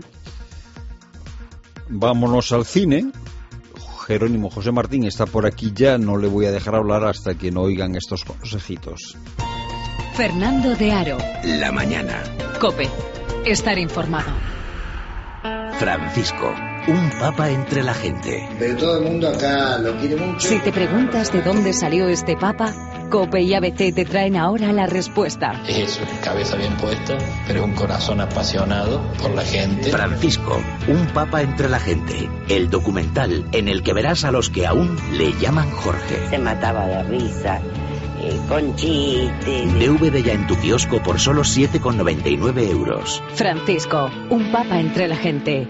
Vámonos al cine. Jerónimo José Martín está por aquí ya, no le voy a dejar hablar hasta que no oigan estos consejitos.
Fernando de Aro.
La mañana.
COPE. Estar informado.
Francisco, un papa entre la gente.
Pero todo el mundo acá lo quiere mucho.
Si te preguntas de dónde salió este papa, COPE y A B C te traen ahora la respuesta.
Es una cabeza bien puesta, pero un corazón apasionado por la gente.
Francisco, un papa entre la gente. El documental en el que verás a los que aún le llaman Jorge.
Se mataba de risa, eh, con chistes.
D V D ya en tu kiosco por solo siete con noventa y nueve euros.
Francisco, un papa entre la gente.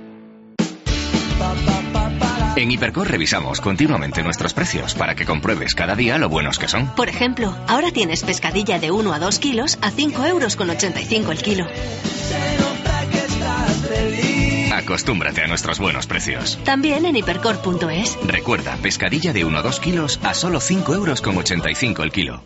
En Hipercor revisamos continuamente nuestros precios para que compruebes cada día lo buenos que son.
Por ejemplo, ahora tienes pescadilla de uno a dos kilos a cinco euros con ochenta y cinco el kilo.
Acostúmbrate a nuestros buenos precios.
También en hipercor punto es.
Recuerda, pescadilla de uno a dos kilos a solo cinco euros con ochenta y cinco el kilo.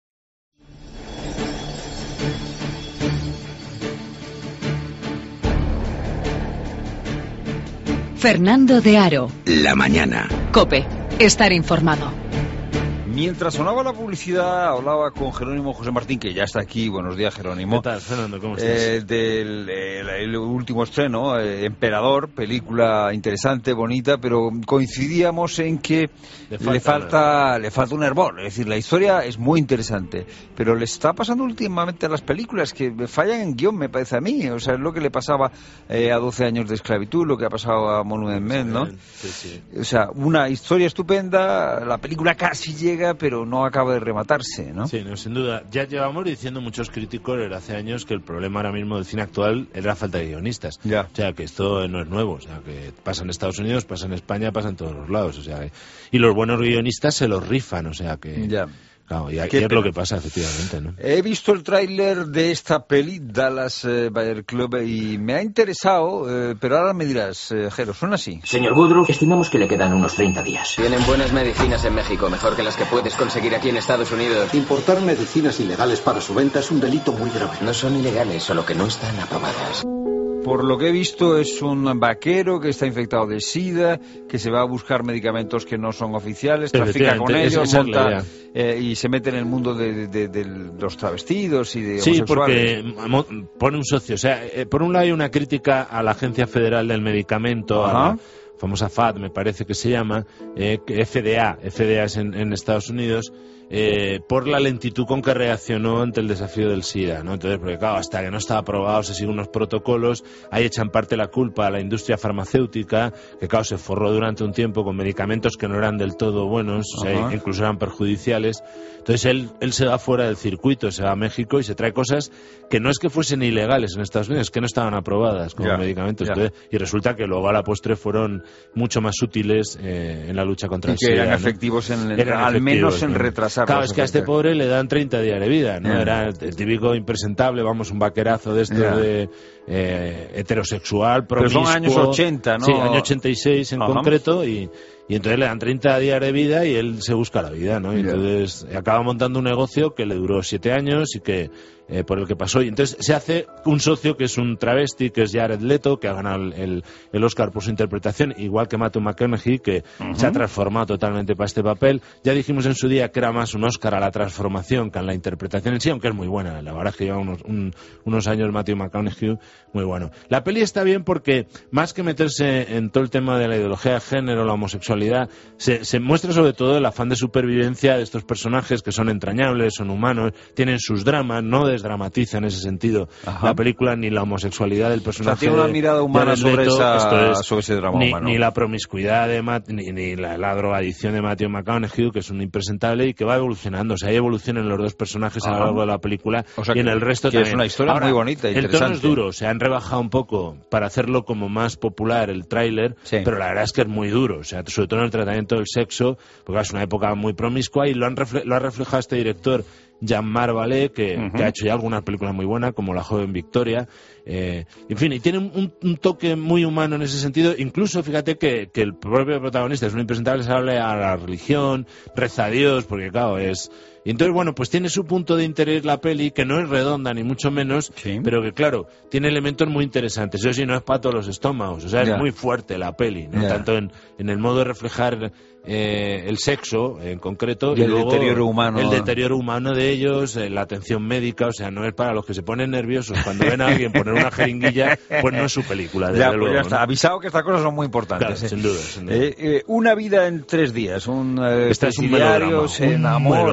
Fernando de Aro.
La mañana.
COPE. Estar informado.
Mientras sonaba la publicidad, hablaba con Jerónimo José Martín, que ya está aquí. Buenos días, Jerónimo.
¿Qué tal, Fernando? ¿Cómo estás?
Eh, del el, el último estreno, eh, Emperador, película interesante, bonita, pero coincidíamos en que le falta, le falta, le falta un hervor. Es decir, la historia es muy interesante, pero le está pasando últimamente a las películas que fallan en guión, me parece a mí. O sea, es lo que le pasaba eh, a doce años de esclavitud, lo que ha pasado a Monument Men, ¿no?
Sí, sí.
O sea, una historia estupenda, la película casi llega, pero no acaba de rematarse, ¿no?
Sí, no, sin duda. Ya llevamos diciendo muchos críticos desde hace años que el problema ahora mismo del cine actual es la falta de guionistas.
Ya.
O sea, que esto no es nuevo. O sea, que pasa en Estados Unidos, pasa en España, pasa en todos los lados. O sea, y los buenos guionistas se los rifan, o sea que...
Ya.
Claro, y aquí es lo que pasa, efectivamente, ¿no?
He visto el tráiler de esta peli, Dallas eh, Buyer Club, y me ha interesado, eh, pero ahora me dirás, eh, Jero, ¿suena así?
Señor Woodruff, estimamos que le quedan unos treinta días.
Tienen buenas medicinas en México, mejor que las que puedes conseguir aquí en Estados Unidos.
Importar medicinas ilegales para su venta es un delito muy grave.
No son ilegales, solo que no están aprobadas.
Por lo que he visto, es un vaquero que está infectado de SIDA, que se va a buscar medicamentos que no son oficiales, trafica con ellos, monta, eh, y se mete en el mundo de, de, de, de los travestidos y de
sí,
homosexuales.
Sí, porque pone un socio. O sea, eh, por un lado hay una crítica a la Agencia Federal del Medicamento,
Ajá.
a la famosa F A D, me parece que se llama, eh, F D A, F D A es en, en Estados Unidos, eh, por la lentitud con que reaccionó ante el desafío del SIDA, ¿no? Entonces, porque claro, hasta que no estaba aprobado se siguen unos protocolos, ahí echan parte la culpa a la industria farmacéutica, que claro, se forró durante un tiempo con medicamentos que no eran del todo buenos, o sea, incluso eran perjudiciales. Entonces él, él se va fuera del circuito, se va a México y se trae cosas que no es que fuesen ilegales en Estados Unidos, que no estaban aprobadas como
ya,
medicamentos.
Ya.
Entonces, y resulta que luego a la postre fueron mucho más útiles eh, en la lucha contra
y
el
que
SIDA,
eran
¿no?
efectivos, en el,
Eran
al
efectivos,
menos en
¿no?
retrasar.
Claro, es que a este pobre le dan treinta días de vida, ¿no?
Yeah.
Era el típico impresentable, vamos, un vaquerazo de estos
Yeah.
de eh, heterosexual,
Pero
promiscuo.
son años ochenta, ¿no?
Sí, año ochenta y seis en
Ajá.
concreto, y, y entonces le dan treinta días de vida y él se busca la vida, ¿no? Y
Yeah.
entonces acaba montando un negocio que le duró siete años y que eh, por el que pasó. Y entonces se hace un socio que es un travesti, que es Jared Leto, que ha ganado el, el Oscar por su interpretación, igual que Matthew McConaughey, que
Uh-huh.
se ha transformado totalmente para este papel. Ya dijimos en su día que era más un Oscar a la transformación que a la interpretación en sí, aunque es muy buena. La verdad es que lleva unos, un, unos años Matthew McConaughey muy bueno. La peli está bien porque, más que meterse en todo el tema de la ideología de género, la homosexualidad, se, se muestra sobre todo el afán de supervivencia de estos personajes que son entrañables, son humanos, tienen sus dramas, no desdramatiza en ese sentido
Ajá.
la película ni la homosexualidad del personaje.
O sea, tiene una mirada humana
de
sobre,
Leto,
esa,
esto es,
sobre ese drama
ni,
humano.
ni la promiscuidad de Matt, ni, ni la, la drogadicción de Matthew McConaughey, que es un impresentable y que va evolucionando. O sea, hay evolución en los dos personajes
Ajá.
a lo largo de la película,
o sea,
y en
que,
el resto
que
también.
es una historia
Ahora,
muy bonita,
el
interesante.
tono es duro, se han rebajado un poco para hacerlo como más popular el tráiler,
sí.
pero la verdad es que es muy duro, o sea, sobre todo en el tratamiento del sexo, porque es una época muy promiscua y lo, han refle- lo ha reflejado este director Jean-Marc Vallée, que,
Uh-huh.
que ha hecho ya algunas películas muy buenas, como La joven Victoria. Eh, en fin, y tiene un, un toque muy humano en ese sentido. Incluso, fíjate que, que el propio protagonista es un impresentable, se habla a la religión, reza a Dios, porque claro, es... Y entonces, bueno, pues tiene su punto de interés la peli, que no es redonda ni mucho menos,
sí.
pero que, claro, tiene elementos muy interesantes. Eso sí, no es para todos los estómagos, o sea,
Ya.
es muy fuerte la peli, ¿no?
Ya.
Tanto en, en el modo de reflejar eh, el sexo, en concreto,
y
y,
el
luego
deterioro humano.
el deterioro humano de ellos, eh, la atención médica, o sea, no es para los que se ponen nerviosos cuando ven a alguien poner una jeringuilla, pues no es su película, desde
ya, pues
luego,
ya está,
¿no?
avisado que estas cosas son muy importantes.
Claro,
eh.
sin duda, sin duda.
Eh, eh, una vida en tres días, un eh,
Este es un
presidiario
melodrama,
se
un
enamora,
melodrama,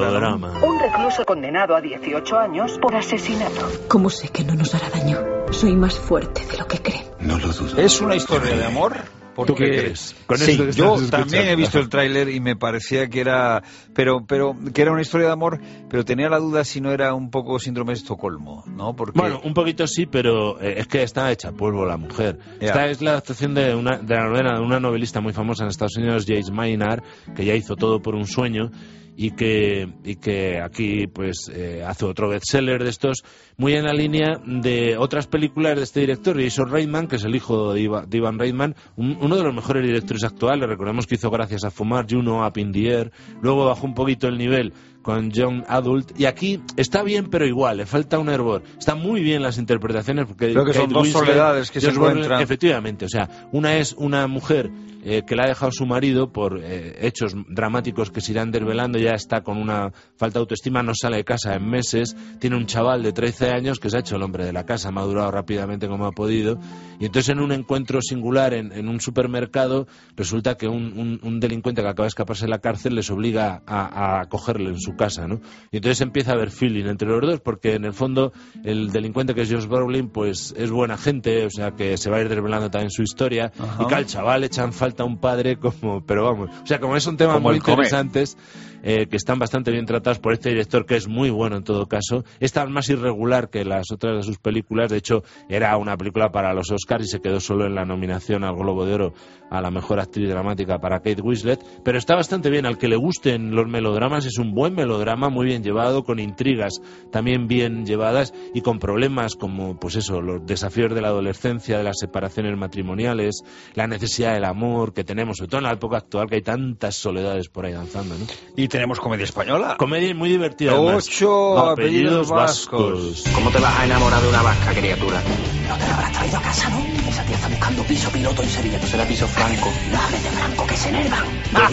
panorama.
Un recluso condenado a dieciocho años por asesinato.
¿Cómo sé que no nos hará daño? Soy más fuerte de lo que creen.
No lo dudo. ¿Es una historia de amor? Porque,
¿tú qué crees? Con
sí,
esto que
yo
estás
también he visto
escuchando.
el tráiler y me parecía que era, pero, pero que era una historia de amor, pero tenía la duda si no era un poco síndrome de Estocolmo, ¿no? Porque
Bueno, un poquito sí, pero eh, es que está hecha polvo la mujer.
Ya.
Esta es la adaptación de una de la novela de una novelista muy famosa en Estados Unidos, Joyce Maynard, que ya hizo Todo por un sueño. Y que, y que aquí pues eh, hace otro bestseller de estos, muy en la línea de otras películas de este director, Jason Reitman, que es el hijo de, Iva, de Ivan Reitman, un, uno de los mejores directores actuales. Recordemos que hizo Gracias a fumar, Juno, Up in the Air, luego bajó un poquito el nivel con Young Adult, y aquí está bien pero igual, le falta un hervor. Están muy bien las interpretaciones porque
creo que son
Kate
dos
Winslet,
soledades que se
Josh Brolin,
encuentran.
efectivamente, o sea, una es una mujer eh, que la ha dejado su marido por eh, hechos dramáticos que se irán desvelando, ya está con una falta de autoestima, no sale de casa en meses, tiene un chaval de trece años que se ha hecho el hombre de la casa, ha madurado rápidamente como ha podido, y entonces en un encuentro singular en, en un supermercado resulta que un, un, un delincuente que acaba de escaparse de la cárcel les obliga a, a cogerle en su casa, ¿no? Y entonces empieza a haber feeling entre los dos, porque en el fondo el delincuente, que es Josh Brolin, pues es buena gente, o sea que se va a ir desvelando también su historia. Ajá. Y que al chaval le echan falta un padre como, pero vamos, o sea, como es un tema muy interesantes, eh, que están bastante bien tratados por este director, que es muy bueno en todo caso. Esta es más irregular que las otras de sus películas, de hecho era una película para los Oscars y se quedó solo en la nominación al Globo de Oro a la mejor actriz dramática para Kate Winslet, pero está bastante bien. Al que le gusten los melodramas, es un buen melodrama, muy bien llevado, con intrigas también bien llevadas y con problemas como, pues eso, los desafíos de la adolescencia, de las separaciones matrimoniales, la necesidad del amor que tenemos, sobre todo en la época actual, que hay tantas soledades por ahí danzando, ¿no?
Y tenemos comedia española.
Comedia muy divertida.
Ocho
además.
apellidos vascos.
¿Cómo te vas a enamorar de una vasca, criatura?
No te la habrás traído a casa, ¿no? Esa tía está buscando piso piloto en Sevilla. ¿No será piso Franco? No hables de Franco, que se enervan.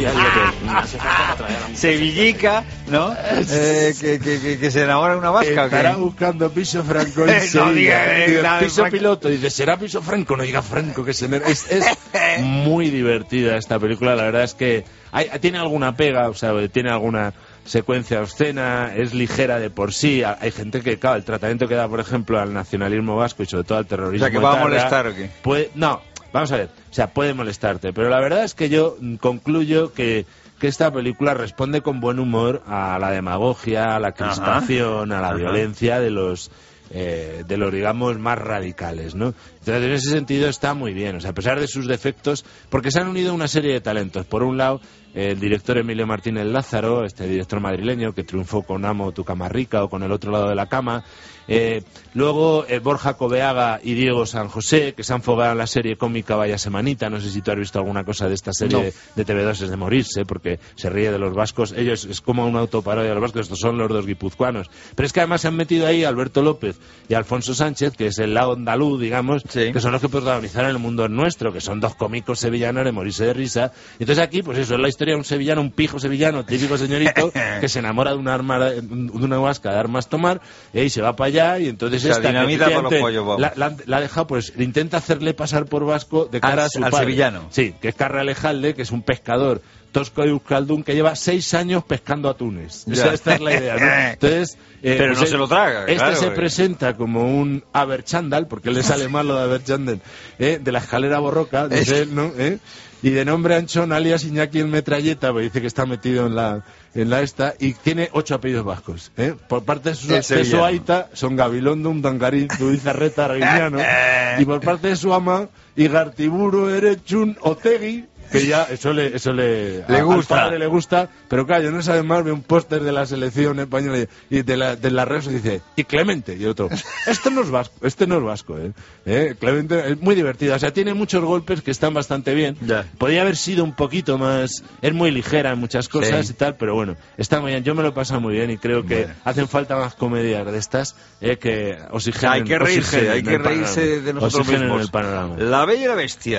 Sevillica, ¿no? Eh, que, que, que, que se enamora de una vasca.
Estará buscando piso Franco en Sevilla. No diga, eh, diga, piso Franco. Piloto. Dice, ¿será piso Franco? No diga Franco, que se enerva. Es, es muy divertida esta película. La verdad es que hay, tiene alguna pega, o sea, tiene alguna secuencia obscena, es ligera de por sí. Hay gente que, claro, el tratamiento que da, por ejemplo, al nacionalismo vasco y sobre todo al terrorismo.
O sea, que va a molestar o qué.
Puede, no, vamos a ver, o sea, puede molestarte, pero la verdad es que yo concluyo que, que esta película responde con buen humor a la demagogia, a la crispación, Ajá. a la Ajá. violencia de los... Eh, de los, digamos, más radicales, ¿no? Entonces, en ese sentido está muy bien, o sea, a pesar de sus defectos, porque se han unido una serie de talentos. Por un lado, el director Emilio Martínez Lázaro, este director madrileño que triunfó con Amo tu cama rica o con El otro lado de la cama. Eh, luego, eh, Borja Coveaga y Diego San José, que se han fogado en la serie cómica Vaya Semanita. No sé si tú has visto alguna cosa de esta serie no. de, de T V dos, es de morirse, porque se ríe de los vascos. Ellos es como una autoparodia de los vascos, estos son los dos guipuzcoanos. Pero es que además se han metido ahí Alberto López y Alfonso Sánchez, que es el lado andaluz, digamos, sí. que son los que protagonizaron El mundo es nuestro, que son dos cómicos sevillanos de morirse de risa. Y entonces aquí, pues eso, es la historia de un sevillano, un pijo sevillano, típico señorito, que se enamora de una arma, de una vasca de armas tomar, y se va para allá, y entonces esta
dinamita por los pollos,
la, la, la ha dejado, pues intenta hacerle pasar por vasco de cara
al,
a su
al
padre.
sevillano.
Sí, que es Carra Alejalde, que es un pescador tosco y euskaldun que lleva seis años pescando atunes. O sea, esta es la idea, ¿no? Entonces, eh,
pero
pues
no
él,
se lo traga.
Este
claro,
se
porque...
presenta como un Aberchandal, porque le sale mal lo de Aberchandal, ¿eh? de la escalera borroca, dice él, ¿no? ¿Eh? Y de nombre Anchón, alias Iñaki el Metralleta, pues dice que está metido en la en la esta, y tiene ocho apellidos vascos. ¿eh? Por parte de su, de su aita son Gabilondo, Undangarín, Tuizarreta, Arguiñano, y por parte de su ama, Igartiburu, Erechun, Otegui, que ya eso le eso le,
le
a,
gusta.
Al padre le gusta, pero claro, yo no sabe más, ve un póster de la selección española y de la de la red se dice, y Clemente, y otro, este no es vasco, este no es vasco, eh. ¿Eh? Clemente es muy divertida, o sea, tiene muchos golpes que están bastante bien.
Ya.
Podría haber sido un poquito más, es muy ligera en muchas cosas sí. y tal, pero bueno, está muy bien, yo me lo he pasado muy bien y creo que bueno. hacen falta más comedias de estas, eh, que oxigenen.
Hay que reírse, hay que reírse
panorama.
de nosotros
Oxigenen
mismos.
El panorama.
La Bella y la Bestia.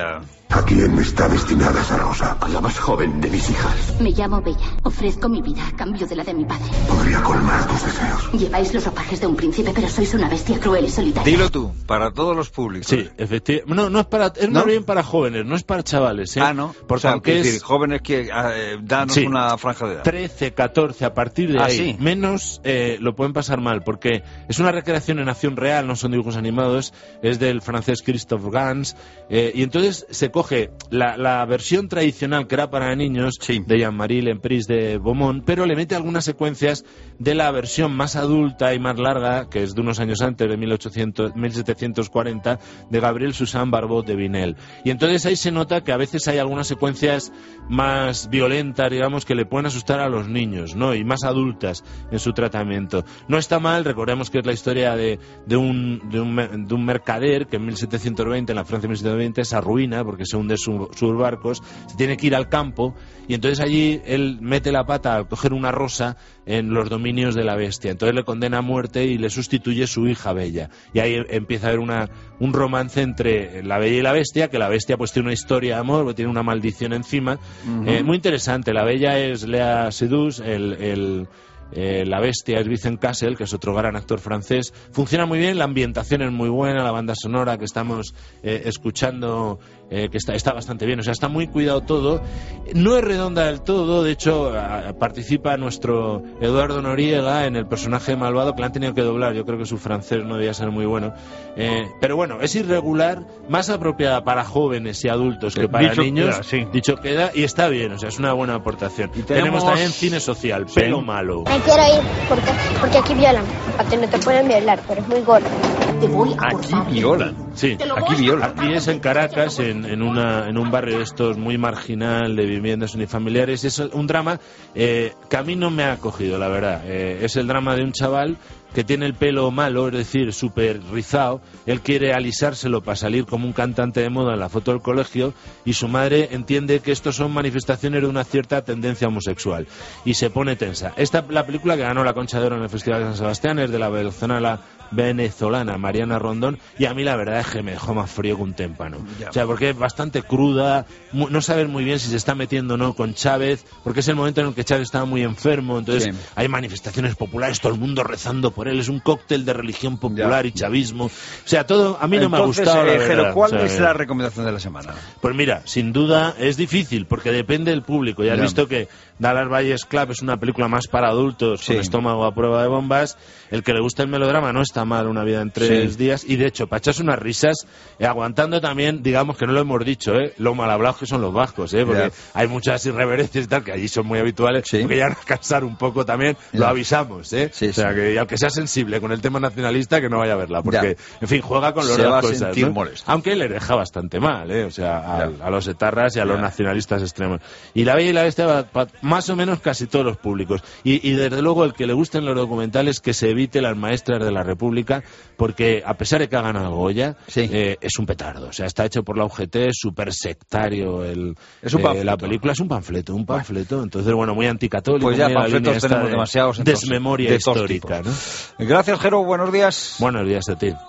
¿A quién está destinada esa rosa?
A la más joven de mis hijas.
Me llamo Bella. Ofrezco mi vida a cambio de la de mi padre.
Podría colmar tus deseos.
Lleváis los ropajes de un príncipe, pero sois una bestia cruel y solitaria.
Dilo tú, para todos los públicos.
Sí, efectivamente. No, no es para, es más bien para jóvenes, no es para chavales, ¿eh?
Ah, ¿no?
Porque
o sea,
aunque
es
es...
decir, jóvenes que eh, danos
sí,
una franja de edad.
trece, catorce, a partir de
ah,
ahí.
¿sí?
Menos eh, lo pueden pasar mal, porque es una recreación en acción real, no son dibujos animados, es del francés Christophe Gans, eh, y entonces se coge la, la versión tradicional que era para niños, sí, de Jean-Marie Lempris de Beaumont, pero le mete algunas secuencias de la versión más adulta y más larga, que es de unos años antes, de mil ochocientos, mil setecientos cuarenta, de Gabriel Suzanne Barbot de Vinel. Y entonces ahí se nota que a veces hay algunas secuencias más violentas, digamos, que le pueden asustar a los niños, ¿no? Y más adultas en su tratamiento. No está mal, recordemos que es la historia de, de, un, de, un, de un mercader que en mil setecientos veinte, en la Francia de mil setecientos veinte, se arruina porque se hunde su, sus barcos, se tiene que ir al campo y entonces allí él mete la pata al coger una rosa en los dominios de la bestia. Entonces le condena a muerte y le sustituye su hija Bella. Y ahí empieza a haber una, un romance entre la Bella y la bestia, que la bestia pues tiene una historia de amor, tiene una maldición encima. Uh-huh. Eh, muy interesante. La Bella es Léa Seydoux, el... el Eh, la bestia es Vincent Cassel, que es otro gran actor francés. Funciona muy bien, la ambientación es muy buena, la banda sonora que estamos eh, escuchando eh, que está, está bastante bien, o sea, está muy cuidado todo. No es redonda del todo, de hecho a, participa nuestro Eduardo Noriega en el personaje malvado, que le han tenido que doblar, yo creo que su francés no debía ser muy bueno, eh, pero bueno, es irregular, más apropiada para jóvenes y adultos que para dicho niños, queda, sí. dicho queda, y está bien, o sea, es una buena aportación. Y tenemos... tenemos también cine social, sí. Pelo malo.
Quiero ir porque, porque aquí violan. A ti no te pueden violar, pero es muy gordo.
Te voy a
Aquí violan.
Sí, aquí violan. Aquí es en Caracas, en, en, una, en un barrio de estos muy marginal de viviendas unifamiliares. Es un drama eh, que a mí no me ha acogido, la verdad. Eh, es el drama de un chaval que tiene el pelo malo, es decir, súper rizado. Él quiere alisárselo para salir como un cantante de moda en la foto del colegio y su madre entiende que estos son manifestaciones de una cierta tendencia homosexual y se pone tensa. Esta la película que ganó la Concha de Oro en el Festival de San Sebastián es de la venezolana, venezolana Mariana Rondón, y a mí la verdad es que me dejó más frío que un témpano. Ya. O sea, porque es bastante cruda, mu no sabes muy bien si se está metiendo o no con Chávez, porque es el momento en el que Chávez estaba muy enfermo, entonces sí. hay manifestaciones populares, todo el mundo rezando por él, es un cóctel de religión popular ya. y chavismo. O sea, todo a mí no entonces, me ha gustado. Eh, la
pero ¿cuál
o sea,
es la recomendación de la semana?
Pues mira, sin duda es difícil, porque depende del público. Ya has ya. visto que Dallas Buyers Club es una película más para adultos, sí. con estómago a prueba de bombas. El que le gusta el melodrama no está mal, Una vida en tres sí. días, y de hecho, para echarse unas risas, eh, aguantando también, digamos que no lo hemos dicho, eh, lo mal hablados que son los vascos, eh, porque yeah. hay muchas irreverencias y tal, que allí son muy habituales, sí. porque ya van a cansar un poco también, yeah. lo avisamos, eh, sí, o sea, sí. que aunque sea sensible con el tema nacionalista, que no vaya a verla, porque, yeah. en fin, juega con las dos cosas, ¿no? Aunque le deja bastante mal, eh, o sea, a, yeah. a los etarras y a yeah. los nacionalistas extremos. Y La Bella y la Bestia va para más o menos casi todos los públicos, y, y desde luego el que le gusten los documentales, que se evite Las Maestras de la República, porque a pesar de que ha ganado Goya, sí. eh, es un petardo. O sea, está hecho por la U G T, es súper sectario el,
es un
eh, la película, es un panfleto, un panfleto. Bueno. Entonces, bueno, muy anticatólico.
Pues ya panfletos tenemos
de
demasiados. Entonces,
desmemoria
de
histórica, ¿no?
Gracias, Jero, buenos días.
Buenos días a ti.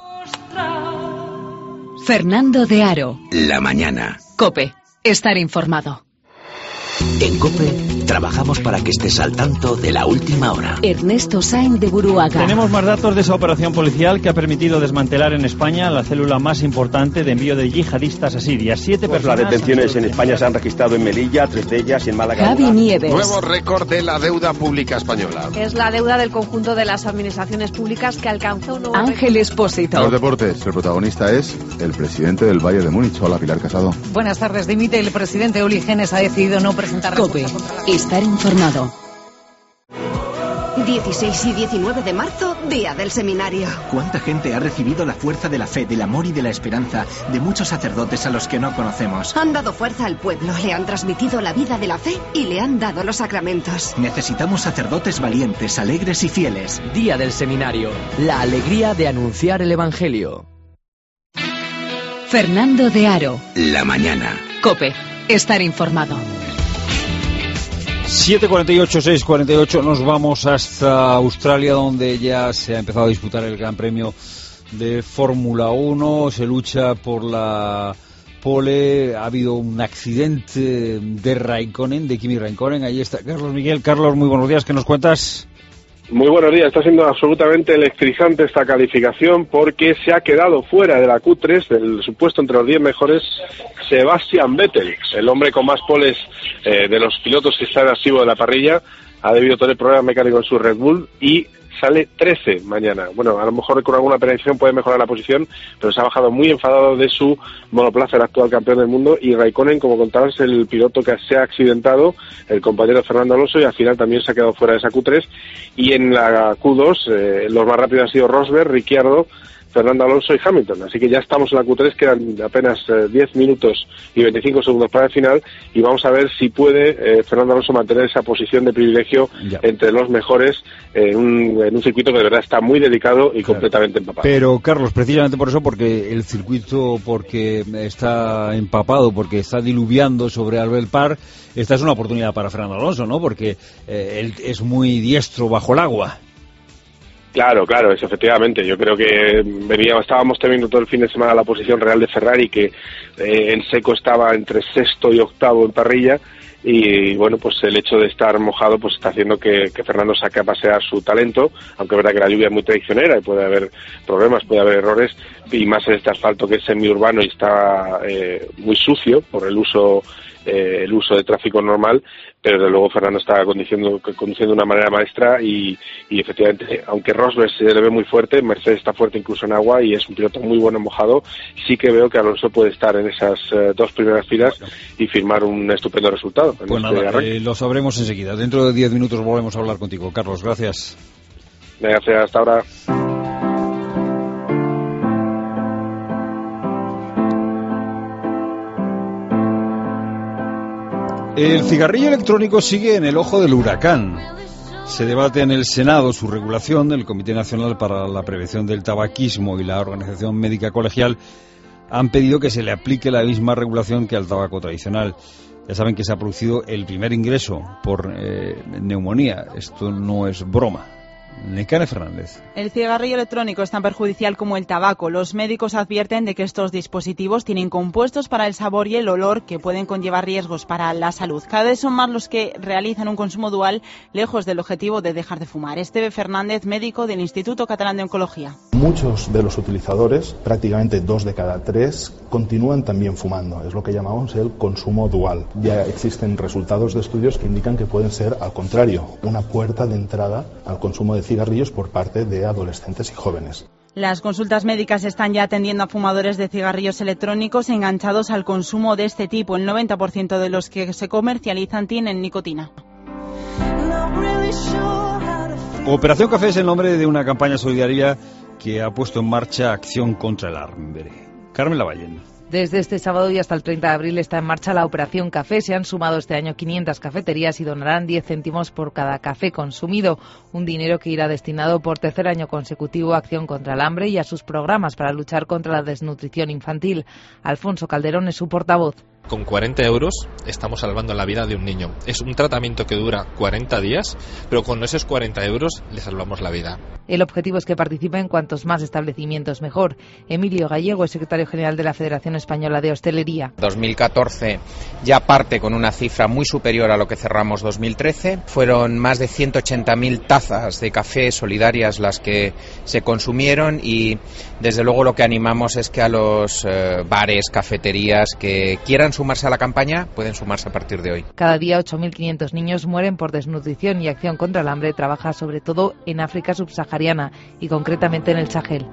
Fernando de Aro.
La mañana.
COPE. Estar informado.
En COPE trabajamos para que estés al tanto de la última hora.
Ernesto Sáenz de Buruaga.
Tenemos más datos de esa operación policial que ha permitido desmantelar en España la célula más importante de envío de yihadistas a Siria. Siete
pues
personas.
Las detenciones en España se han registrado en Melilla, tres de ellas y en Málaga.
Javi Nieves.
Nuevo récord de la deuda pública española.
Es la deuda del conjunto de las administraciones públicas que alcanzó un nuevo
Ángel Expósito.
Los deportes. El protagonista es el presidente del Bayern de Múnich. Hola, Pilar Casado.
Buenas tardes. Dimite el presidente Uli Genes ha decidido no presentar
COPE. Estar informado.
dieciséis y diecinueve de marzo, día del seminario.
¿Cuánta gente ha recibido la fuerza de la fe, del amor y de la esperanza de muchos sacerdotes a los que no conocemos?
Han dado fuerza al pueblo, le han transmitido la vida de la fe y le han dado los sacramentos.
Necesitamos sacerdotes valientes, alegres y fieles.
Día del seminario, la alegría de anunciar el Evangelio.
Fernando de Aro.
La mañana.
COPE. Estar informado.
siete cuarenta y ocho, seis cuarenta y ocho, nos vamos hasta Australia, donde ya se ha empezado a disputar el Gran Premio de Fórmula uno. Se lucha por la pole, ha habido un accidente de Raikkonen, de Kimi Raikkonen. Ahí está Carlos Miguel. Carlos, muy buenos días, ¿qué nos cuentas?
Muy buenos días, está siendo absolutamente electrizante esta calificación porque se ha quedado fuera de la Q tres, del supuesto entre los diez mejores, Sebastian Vettel, el hombre con más poles eh, de los pilotos que están activos de la parrilla. Ha debido tener problemas mecánicos en su Red Bull y sale trece mañana. Bueno, a lo mejor con alguna penalización puede mejorar la posición, pero se ha bajado muy enfadado de su monoplaza, el actual campeón del mundo, y Raikkonen, como contabas, el piloto que se ha accidentado, el compañero Fernando Alonso, y al final también se ha quedado fuera de esa Q tres, y en la Q dos eh, los más rápidos han sido Rosberg, Ricciardo, Fernando Alonso y Hamilton, así que ya estamos en la Q tres, quedan apenas eh, diez minutos y veinticinco segundos para el final, y vamos a ver si puede eh, Fernando Alonso mantener esa posición de privilegio ya entre los mejores en un, en un circuito que de verdad está muy delicado y claro, completamente empapado.
Pero Carlos, precisamente por eso, porque el circuito porque está empapado, porque está diluviando sobre Albert Park, esta es una oportunidad para Fernando Alonso, ¿no? Porque eh, él es muy diestro bajo el agua.
Claro, claro, es efectivamente. Yo creo que veníamos, estábamos teniendo todo el fin de semana la posición real de Ferrari, que eh, en seco estaba entre sexto y octavo en parrilla, y bueno, pues el hecho de estar mojado pues está haciendo que, que Fernando saque a pasear su talento, aunque es verdad que la lluvia es muy traicionera y puede haber problemas, puede haber errores, y más en este asfalto que es semiurbano y está eh, muy sucio por el uso eh, el uso de tráfico normal, pero desde luego Fernando está conduciendo, conduciendo de una manera maestra y, y efectivamente, aunque Rosberg se le ve muy fuerte, Mercedes está fuerte incluso en agua y es un piloto muy bueno mojado, sí que veo que Alonso puede estar en esas uh, dos primeras filas y firmar un estupendo resultado.
Pues este nada, eh, lo sabremos enseguida. Dentro de diez minutos volvemos a hablar contigo. Carlos, gracias.
Gracias, hasta ahora.
El cigarrillo electrónico sigue en el ojo del huracán. Se debate en el Senado su regulación. El Comité Nacional para la Prevención del Tabaquismo y la Organización Médica Colegial han pedido que se le aplique la misma regulación que al tabaco tradicional. Ya saben que se ha producido el primer ingreso por eh, neumonía. Esto no es broma. Necane Fernández.
El cigarrillo electrónico es tan perjudicial como el tabaco. Los médicos advierten de que estos dispositivos tienen compuestos para el sabor y el olor que pueden conllevar riesgos para la salud. Cada vez son más los que realizan un consumo dual, lejos del objetivo de dejar de fumar. Esteve Fernández, médico del Instituto Catalán de Oncología.
Muchos de los utilizadores, prácticamente dos de cada tres, continúan también fumando. Es lo que llamamos el consumo dual. Ya existen resultados de estudios que indican que pueden ser, al contrario, una puerta de entrada al consumo de cigarrillos por parte de adolescentes y jóvenes.
Las consultas médicas están ya atendiendo a fumadores de cigarrillos electrónicos enganchados al consumo de este tipo. El noventa por ciento de los que se comercializan tienen nicotina.
Operación Café es el nombre de una campaña solidaria que ha puesto en marcha Acción contra el Hambre. Carmen Lavallén.
Desde este sábado y hasta el treinta de abril está en marcha la Operación Café. Se han sumado este año quinientas cafeterías y donarán diez céntimos por cada café consumido. Un dinero que irá destinado por tercer año consecutivo a Acción contra el Hambre y a sus programas para luchar contra la desnutrición infantil. Alfonso Calderón es su portavoz.
Con cuarenta euros estamos salvando la vida de un niño. Es un tratamiento que dura cuarenta días, pero con esos cuarenta euros le salvamos la vida.
El objetivo es que participen cuantos más establecimientos mejor. Emilio Gallego es secretario general de la Federación Española de Hostelería.
dos mil catorce ya parte con una cifra muy superior a lo que cerramos dos mil trece. Fueron más de ciento ochenta mil tazas de café solidarias las que se consumieron y desde luego lo que animamos es que a los eh, bares, cafeterías que quieran sumarse a la campaña, pueden sumarse a partir de hoy.
Cada día ocho mil quinientos niños mueren por desnutrición y Acción contra el Hambre trabaja sobre todo en África subsahariana y concretamente en el Sahel.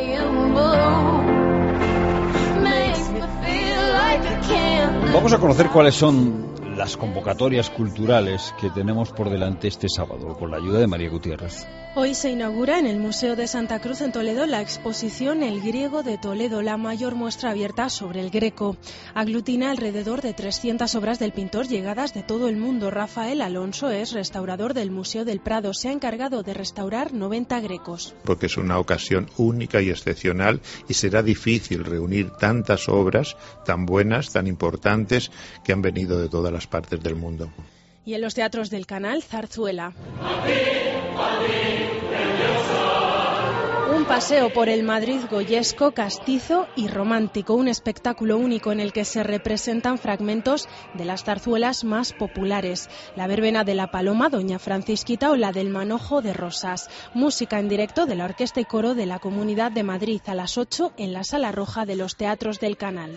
Vamos a conocer cuáles son las convocatorias culturales que tenemos por delante este sábado, con la ayuda de María Gutiérrez.
Hoy se inaugura en el Museo de Santa Cruz en Toledo la exposición El Griego de Toledo, la mayor muestra abierta sobre el Greco. Aglutina alrededor de trescientas obras del pintor llegadas de todo el mundo. Rafael Alonso es restaurador del Museo del Prado. Se ha encargado de restaurar noventa grecos.
Porque es una ocasión única y excepcional y será difícil reunir tantas obras tan buenas, tan importantes, que han venido de todas las partes del mundo.
Y en los teatros del Canal, Zarzuela. Un Un paseo por el Madrid goyesco, castizo y romántico, un espectáculo único en el que se representan fragmentos de las zarzuelas más populares, la verbena de la Paloma, Doña Francisquita o la del Manojo de Rosas. Música en directo de la Orquesta y Coro de la Comunidad de Madrid a las ocho en la Sala Roja de los Teatros del Canal.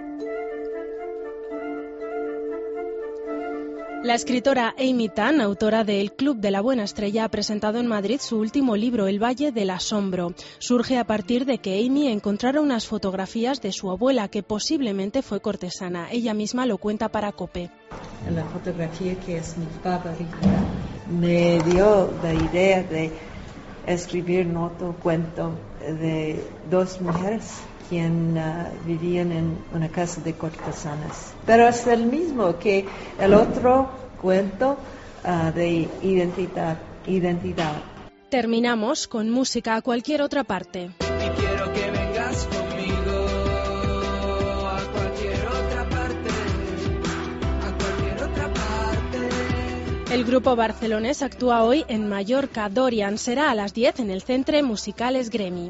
La escritora Amy Tan, autora de El Club de la Buena Estrella, ha presentado en Madrid su último libro, El Valle del Asombro. Surge a partir de que Amy encontrara unas fotografías de su abuela, que posiblemente fue cortesana. Ella misma lo cuenta para COPE.
La fotografía, que es mi favorita, me dio la idea de escribir un otro cuento de dos mujeres quien uh, vivían en una casa de cortesanas. Pero es el mismo que el otro cuento uh, de identidad, identidad.
Terminamos con música a cualquier otra parte.
Y quiero que vengas conmigo a cualquier otra parte, a cualquier otra parte.
El grupo barcelonés actúa hoy en Mallorca. Dorian será a las diez en el Centre Musicales Gremi.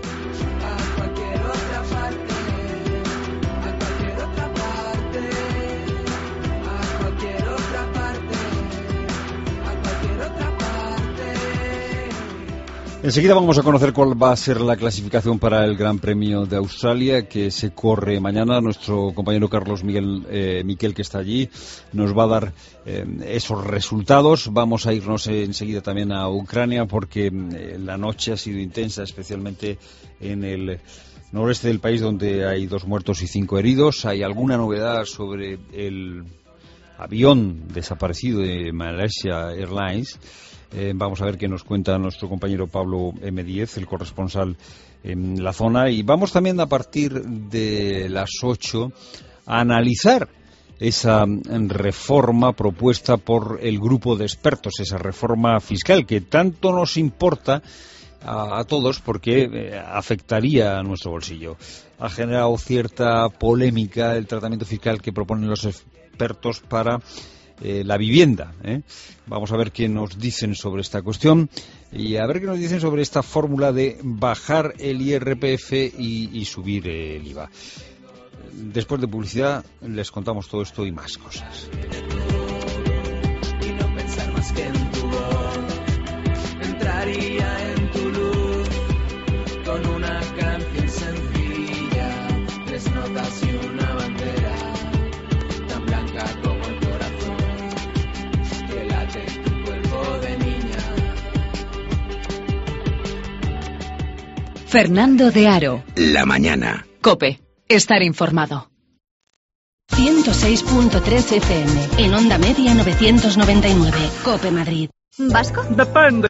Enseguida vamos a conocer cuál va a ser la clasificación para el Gran Premio de Australia, que se corre mañana. Nuestro compañero Carlos Miguel eh, Miquel, que está allí, nos va a dar eh, esos resultados. Vamos a irnos eh, enseguida también a Ucrania, porque eh, la noche ha sido intensa, especialmente en el noreste del país, donde hay dos muertos y cinco heridos. Hay alguna novedad sobre el avión desaparecido de Malaysia Airlines. Eh, vamos a ver qué nos cuenta nuestro compañero Pablo M. Díez, el corresponsal en la zona. Y vamos también a partir de las ocho a analizar esa reforma propuesta por el grupo de expertos, esa reforma fiscal que tanto nos importa a, a todos porque eh, afectaría a nuestro bolsillo. Ha generado cierta polémica el tratamiento fiscal que proponen los expertos para Eh, la vivienda, ¿eh? Vamos a ver qué nos dicen sobre esta cuestión y a ver qué nos dicen sobre esta fórmula de bajar el I R P F y, y subir el I V A. Después de publicidad les contamos todo esto y más cosas.
Y no pensar más que en tu voz, entraría en tu luz con una canción sencilla, tres notas y una bandera tan blanca como el corazón que late en tu cuerpo de niña.
Fernando de Aro.
La mañana.
COPE. Estar informado.
ciento seis punto tres F M. En onda media novecientos noventa y nueve. COPE Madrid.
¿Vasco? Depende.